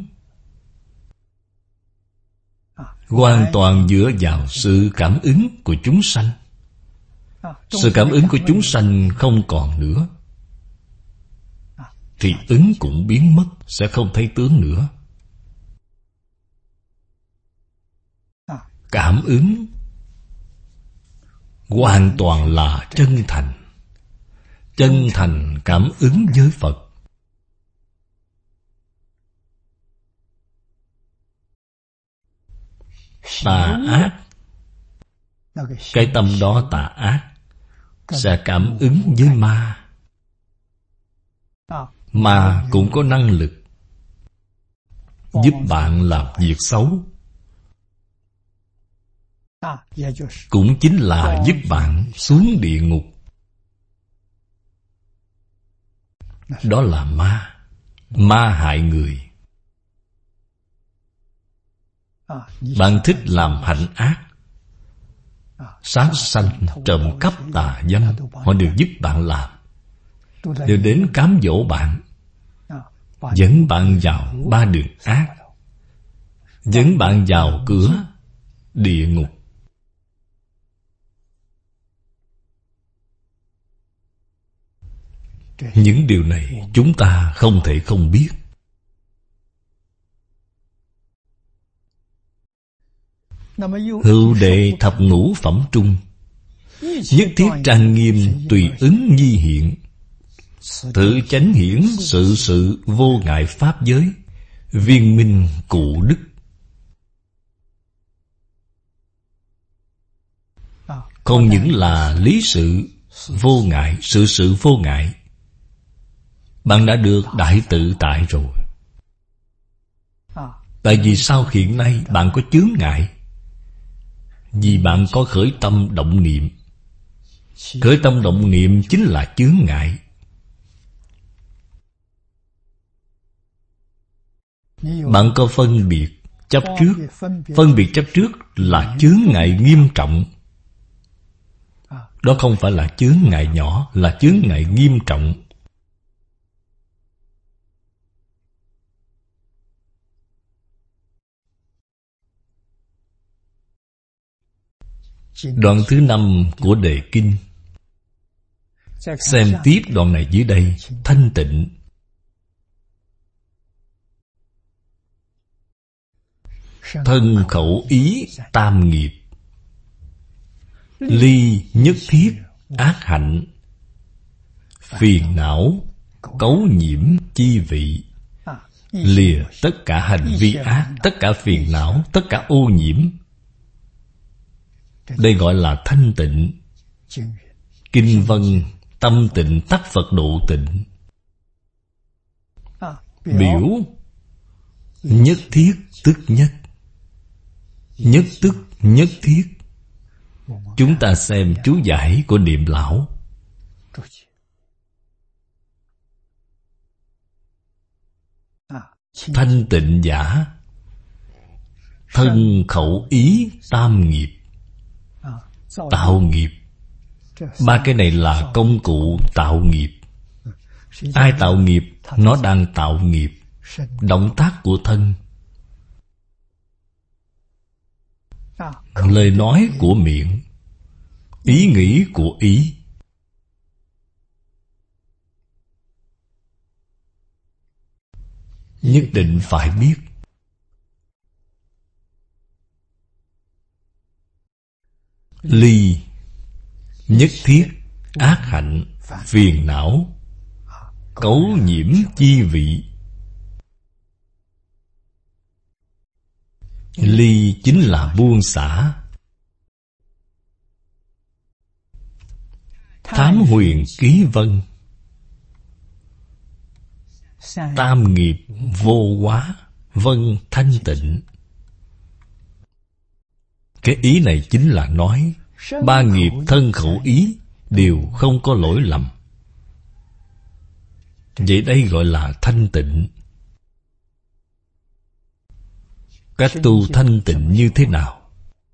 Speaker 1: Hoàn toàn dựa vào sự cảm ứng của chúng sanh. Sự cảm ứng của chúng sanh không còn nữa thì ứng cũng biến mất, sẽ không thấy tướng nữa. Cảm ứng hoàn toàn là chân thành. Chân thành cảm ứng với Phật. Tà ác, cái tâm đó tà ác sẽ cảm ứng với ma. Ma cũng có năng lực giúp bạn làm việc xấu, cũng chính là giúp bạn xuống địa ngục. Đó là ma. Ma hại người. Bạn thích làm hạnh ác, sát sanh, trộm cắp, tà dâm, họ đều giúp bạn làm, đều đến cám dỗ bạn, dẫn bạn vào ba đường ác, dẫn bạn vào cửa địa ngục. Những điều này chúng ta không thể không biết. Hữu đệ thập ngũ phẩm trung, nhất thiết trang nghiêm tùy ứng nhi hiện, tự chánh hiển sự sự vô ngại pháp giới, viên minh cụ đức. Không những là lý sự vô ngại, sự sự vô ngại, bạn đã được đại tự tại rồi. Tại vì sao hiện nay bạn có chướng ngại? Vì bạn có khởi tâm động niệm. Khởi tâm động niệm chính là chướng ngại. Bạn có phân biệt chấp trước. Phân biệt chấp trước là chướng ngại nghiêm trọng. Đó không phải là chướng ngại nhỏ, là chướng ngại nghiêm trọng. Đoạn thứ năm của đề kinh. Xem tiếp đoạn này dưới đây. Thanh tịnh. Thân khẩu ý tam nghiệp, ly nhất thiết ác hạnh, phiền não cấu nhiễm chi vị. Lìa tất cả hành vi ác, tất cả phiền não, tất cả ô nhiễm. Đây gọi là thanh tịnh. Kinh văn tâm tịnh tắc Phật độ tịnh. Biểu nhất thiết tức nhất, nhất tức nhất thiết. Chúng ta xem chú giải của Niệm Lão. Thanh tịnh giả, thân khẩu ý tam nghiệp. Tạo nghiệp. Ba cái này là công cụ tạo nghiệp. Ai tạo nghiệp? Nó đang tạo nghiệp. Động tác của thân, lời nói của miệng, ý nghĩ của ý. Nhất định phải biết. Ly nhất thiết ác hạnh phiền não cấu nhiễm chi vị. Ly chính là buông xả. Thám huyền ký vân. Tam nghiệp vô hóa, vân thanh tịnh. Cái ý này chính là nói ba nghiệp thân khẩu ý đều không có lỗi lầm. Vậy đây gọi là thanh tịnh. Cách tu thanh tịnh như thế nào?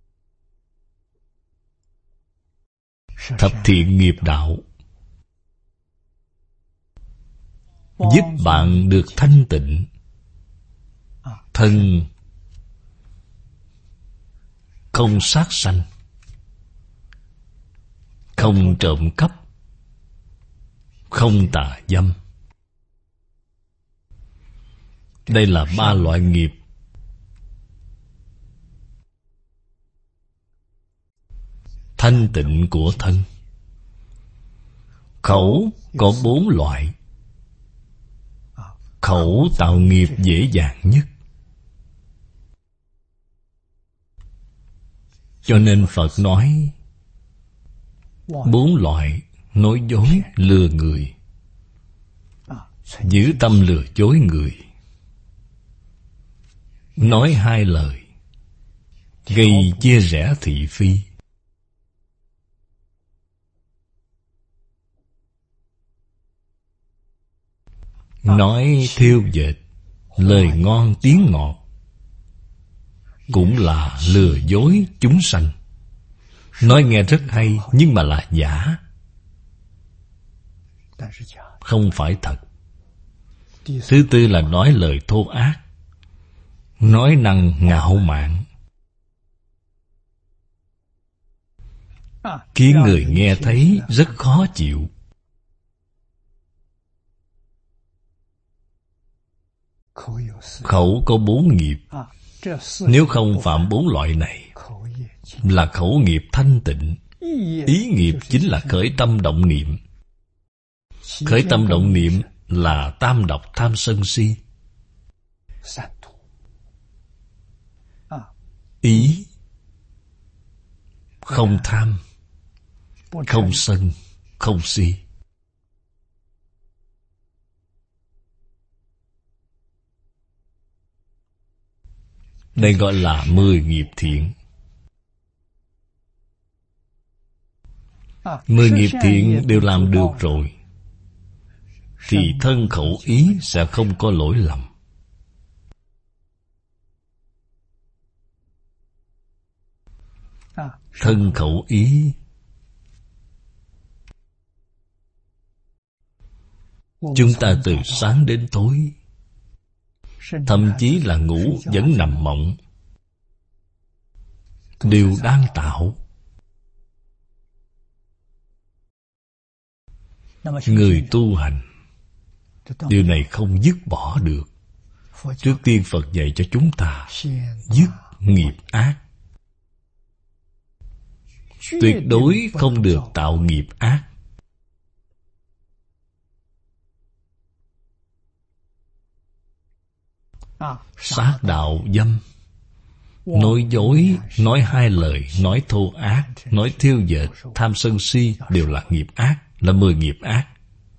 Speaker 1: Thập thiện nghiệp đạo giúp bạn được thanh tịnh. Thân không sát sanh, không trộm cắp, không tà dâm. Đây là ba loại nghiệp. Thanh tịnh của thân. Khẩu có bốn loại. Khẩu tạo nghiệp dễ dàng nhất. Cho nên Phật nói bốn loại nói dối lừa người. Giữ tâm lừa dối người. Nói hai lời gây chia rẽ thị phi. Nói thêu dệt lời ngon tiếng ngọt cũng là lừa dối chúng sanh. Nói nghe rất hay nhưng mà là giả, không phải thật. Thứ tư là nói lời thô ác, nói năng ngạo mạn, khiến người nghe thấy rất khó chịu. Khẩu có bốn nghiệp. Nếu không phạm bốn loại này là khẩu nghiệp thanh tịnh. Ý nghiệp chính là khởi tâm động niệm. Khởi tâm động niệm là tam độc tham sân si. Ý không tham, không sân, không si. Đây gọi là mười nghiệp thiện. Mười nghiệp thiện đều làm được rồi thì thân khẩu ý sẽ không có lỗi lầm. Thân khẩu ý chúng ta từ sáng đến tối, thậm chí là ngủ vẫn nằm mộng, đều đang tạo. Người tu hành điều này không dứt bỏ được. Trước tiên Phật dạy cho chúng ta dứt nghiệp ác. Tuyệt đối không được tạo nghiệp ác. Sát đạo dâm, nói dối, nói hai lời, nói thô ác, nói thiêu dệt, tham sân si đều là nghiệp ác, là mười nghiệp ác.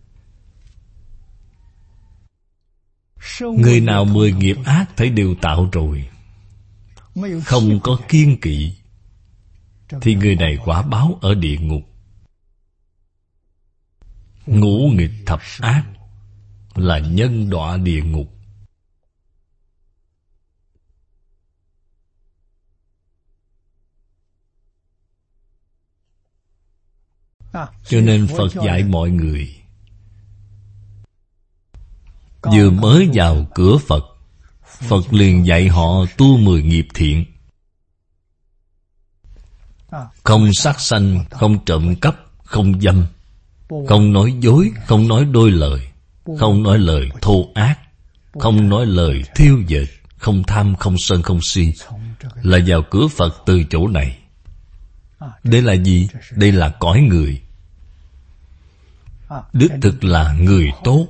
Speaker 1: Người nào mười nghiệp ác thấy đều tạo rồi, không có kiêng kỵ, thì người này quả báo ở địa ngục. Ngũ nghịch thập ác là nhân đọa địa ngục. Cho nên Phật dạy mọi người vừa mới vào cửa Phật, Phật liền dạy họ tu mười nghiệp thiện. Không sát sanh, không trộm cắp, không dâm, không nói dối, không nói đôi lời, không nói lời thô ác, không nói lời thiêu dệt, không tham, không sân, không si. Là vào cửa Phật từ chỗ này. Đây là gì? Đây là cõi người. Đích thực là người tốt,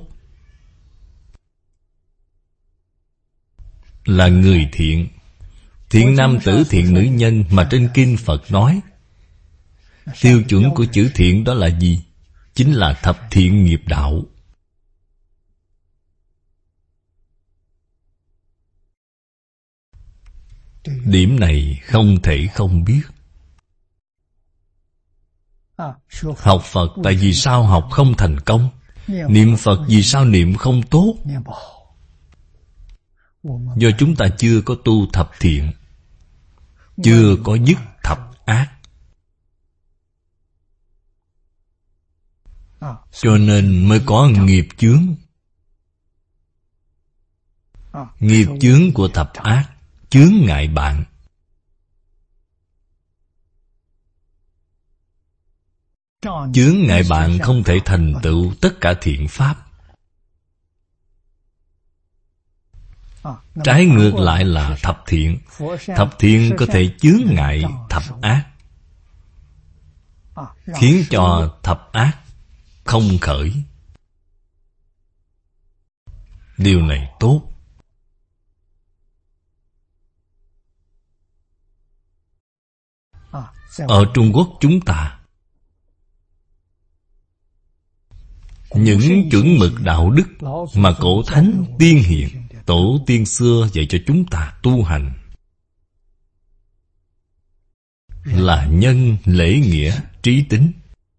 Speaker 1: là người thiện. Thiện nam tử, thiện nữ nhân mà trên kinh Phật nói. Tiêu chuẩn của chữ thiện đó là gì? Chính là thập thiện nghiệp đạo. Điểm này không thể không biết. Học Phật tại vì sao học không thành công? Niệm Phật vì sao niệm không tốt? Do chúng ta chưa có tu thập thiện, chưa có dứt thập ác. Cho nên mới có nghiệp chướng. Nghiệp chướng của thập ác chướng ngại bạn. Chướng ngại bạn không thể thành tựu tất cả thiện pháp. Trái ngược lại là thập thiện. Thập thiện có thể chướng ngại thập ác, khiến cho thập ác không khởi. Điều này tốt. Ở Trung Quốc chúng ta, những chuẩn mực đạo đức mà cổ thánh tiên hiền, tổ tiên xưa dạy cho chúng ta tu hành là nhân, lễ, nghĩa, trí tính.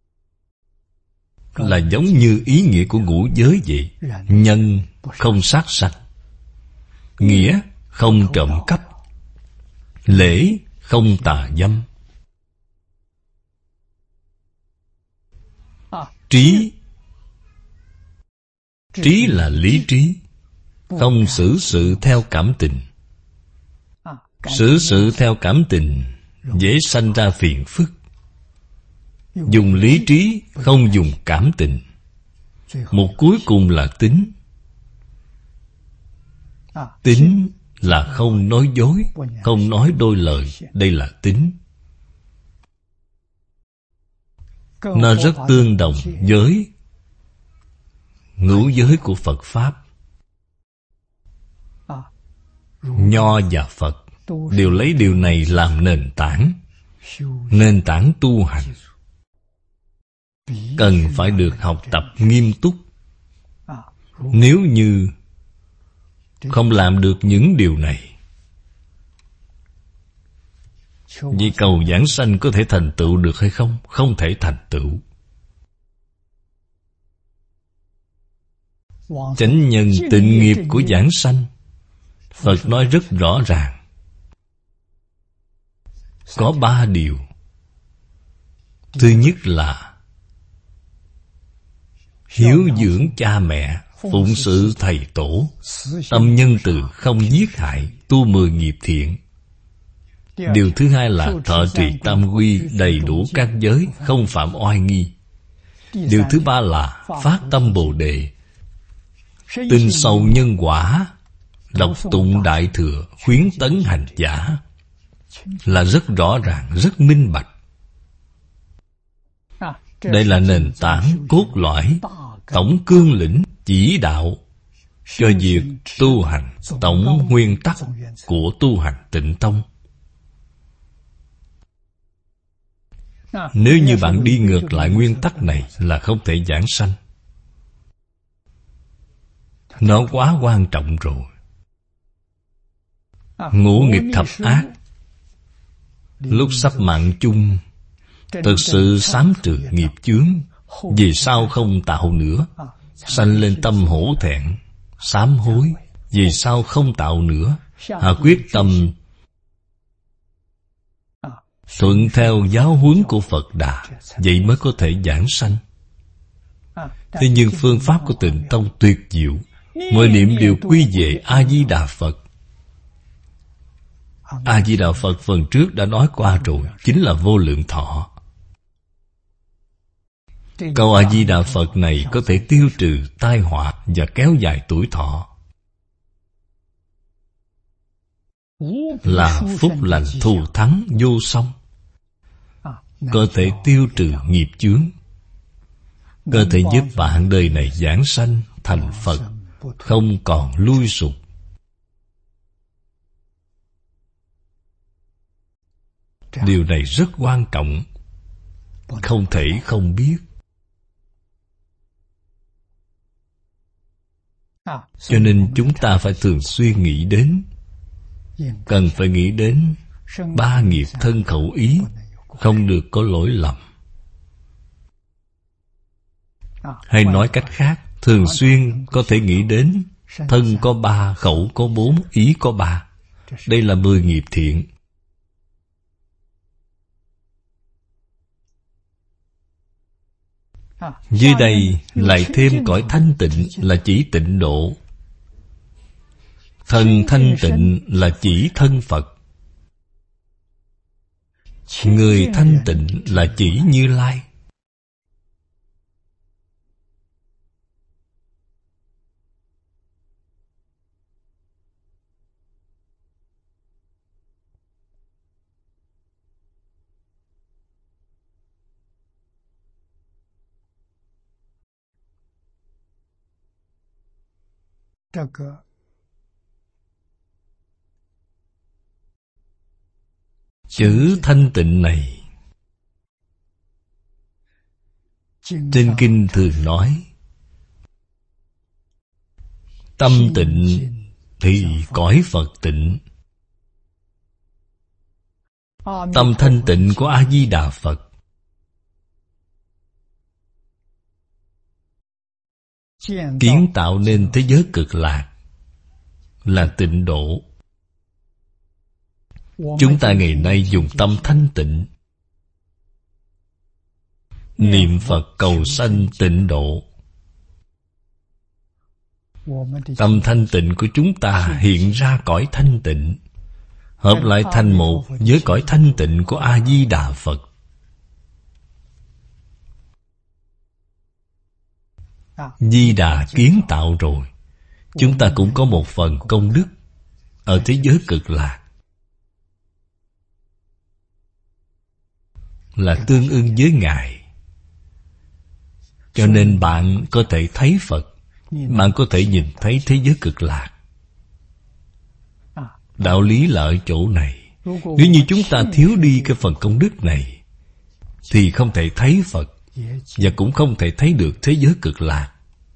Speaker 1: Là giống như ý nghĩa của ngũ giới vậy. Nhân không sát sanh, nghĩa không trộm cắp, lễ không tà dâm, trí trí là lý trí, không xử sự theo cảm tình. Xử sự theo cảm tình dễ sanh ra phiền phức. Dùng lý trí, không dùng cảm tình. Một cuối cùng là tính. Tính là không nói dối, không nói đôi lời. Đây là tính. Nó rất tương đồng với ngũ giới của Phật Pháp. Nho và Phật đều lấy điều này làm nền tảng. Nền tảng tu hành cần phải được học tập nghiêm túc. Nếu như không làm được những điều này, vì cầu giảng sanh có thể thành tựu được hay không? Không thể thành tựu. Chánh nhân tịnh nghiệp của giảng sanh, Phật nói rất rõ ràng. Có ba điều. Thứ nhất là hiếu dưỡng cha mẹ, phụng sự thầy tổ, tâm nhân từ, không giết hại, tu mười nghiệp thiện. Điều thứ hai là thọ trì tam quy, đầy đủ các giới, không phạm oai nghi. Điều thứ ba là phát tâm Bồ Đề, tin sâu nhân quả, đọc tụng Đại Thừa, khuyến tấn hành giả. Là rất rõ ràng, rất minh bạch. Đây là nền tảng, cốt lõi, tổng cương lĩnh, chỉ đạo cho việc tu hành, tổng nguyên tắc của tu hành Tịnh Tông. Nếu như bạn đi ngược lại nguyên tắc này là không thể giảng sanh. Nó quá quan trọng rồi. Ngũ nghịch thập ác lúc sắp mạng chung, thực sự xám trừ nghiệp chướng. Vì sao không tạo nữa? Sanh lên tâm hổ thẹn, sám hối. Vì sao không tạo nữa? Hạ quyết tâm thuận theo giáo huấn của Phật Đà, vậy mới có thể giảng sanh. Thế nhưng phương pháp của Tịnh Tông tuyệt diệu. Mọi niệm đều quy về A Di Đà Phật. A-di-đà Phật phần trước đã nói qua rồi, chính là vô lượng thọ. Câu A-di-đà Phật này có thể tiêu trừ tai họa và kéo dài tuổi thọ, là phúc lành thù thắng vô song. Có thể tiêu trừ nghiệp chướng, có thể giúp bạn đời này giảng sanh thành Phật, không còn lui sụp. Điều này rất quan trọng, không thể không biết. Cho nên chúng ta phải thường xuyên nghĩ đến, cần phải nghĩ đến ba nghiệp thân khẩu ý, không được có lỗi lầm. Hay nói cách khác, thường xuyên có thể nghĩ đến thân có ba, khẩu có bốn, ý có ba. Đây là mười nghiệp thiện. Dưới đây lại thêm cõi thanh tịnh là chỉ tịnh độ. Thân thanh tịnh là chỉ thân Phật. Người thanh tịnh là chỉ Như Lai. Chữ thanh tịnh này, trên kinh thường nói, tâm tịnh thì cõi Phật tịnh. Tâm thanh tịnh của A-di-đà Phật kiến tạo nên thế giới cực lạc, là tịnh độ. Chúng ta ngày nay dùng tâm thanh tịnh niệm Phật cầu sanh tịnh độ. Tâm thanh tịnh của chúng ta hiện ra cõi thanh tịnh, hợp lại thành một với cõi thanh tịnh của A-di-đà Phật. Di Đà kiến tạo rồi, chúng ta cũng có một phần công đức ở thế giới cực lạc, là tương ưng với Ngài. Cho nên bạn có thể thấy Phật, bạn có thể nhìn thấy thế giới cực lạc. Đạo lý là ở chỗ này. Nếu như chúng ta thiếu đi cái phần công đức này, thì không thể thấy Phật, và cũng không thể thấy được thế giới cực lạc.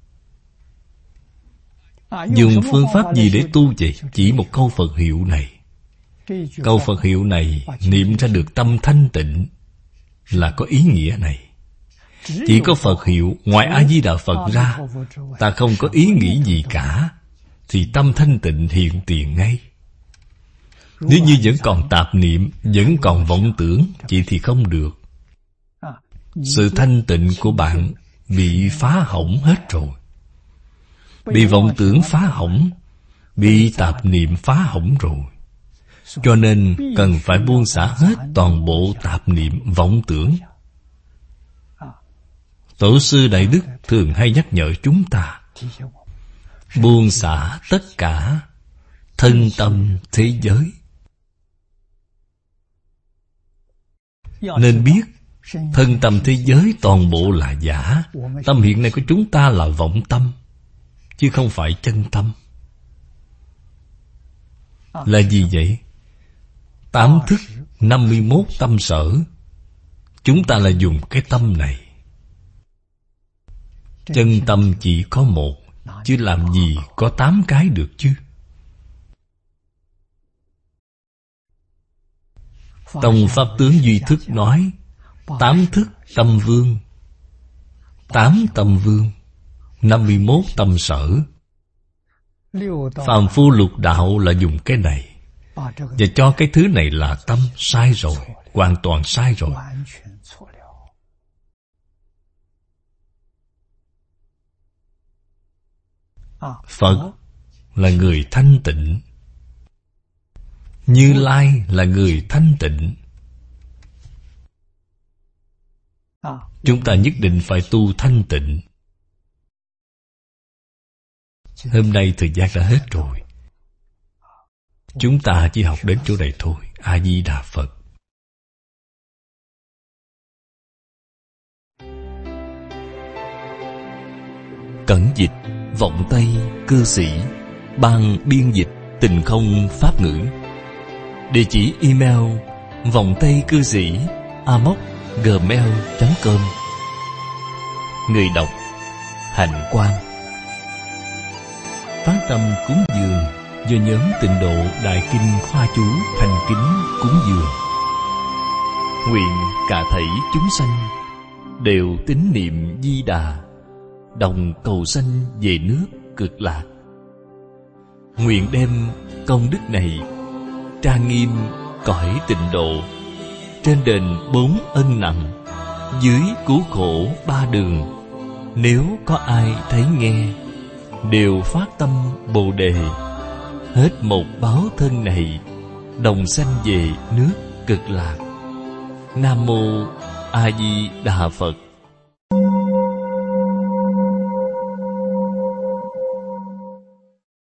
Speaker 1: Dùng phương pháp gì để tu vậy? Chỉ một câu Phật hiệu này. Câu Phật hiệu này niệm ra được tâm thanh tịnh là có ý nghĩa này. Chỉ có Phật hiệu, ngoài A-di-đà Phật ra, ta không có ý nghĩ gì cả, thì tâm thanh tịnh hiện tiền ngay. Nếu như vẫn còn tạp niệm, vẫn còn vọng tưởng, vậy thì không được. Sự thanh tịnh của bạn bị phá hỏng hết rồi. Bị vọng tưởng phá hỏng, bị tạp niệm phá hỏng rồi. Cho nên cần phải buông xả hết toàn bộ tạp niệm vọng tưởng. Tổ sư Đại Đức thường hay nhắc nhở chúng ta buông xả tất cả thân tâm thế giới. Nên biết thân tâm thế giới toàn bộ là giả. Tâm hiện nay của chúng ta là vọng tâm, chứ không phải chân tâm. Là gì vậy? Tám thức, năm mươi mốt tâm sở. Chúng ta là dùng cái tâm này. Chân tâm chỉ có một, chứ làm gì có tám cái được chứ? Tông Pháp Tướng Duy Thức nói tám thức tâm vương, tám tâm vương, năm mươi mốt tâm sở. Phàm phu lục đạo là dùng cái này, và cho cái thứ này là tâm. Sai rồi, hoàn toàn sai rồi. Phật là người thanh tịnh. Như Lai là người thanh tịnh. Chúng ta nhất định phải tu thanh tịnh. Hôm nay thời gian đã hết rồi. Chúng ta chỉ học đến chỗ này thôi. A Di Đà Phật. Cẩn dịch vọng Tây cư sĩ, ban biên dịch Tình Không Pháp Ngữ. Địa chỉ email vọng tây cư sĩ a m o c gmail chấm com. Người đọc Hạnh Quang. Phát tâm cúng dường do nhóm Tịnh Độ Đại Kinh Khoa Chú thành kính cúng dường. Nguyện cả thảy chúng sanh đều tín niệm Di Đà, đồng cầu sanh về nước Cực Lạc. Nguyện đem công đức này trang nghiêm cõi Tịnh Độ, trên đền bốn ân nặng, dưới cứu khổ ba đường. Nếu có ai thấy nghe, đều phát tâm Bồ Đề, hết một báo thân này, đồng sanh về nước Cực Lạc. Nam mô A Di Đà Phật.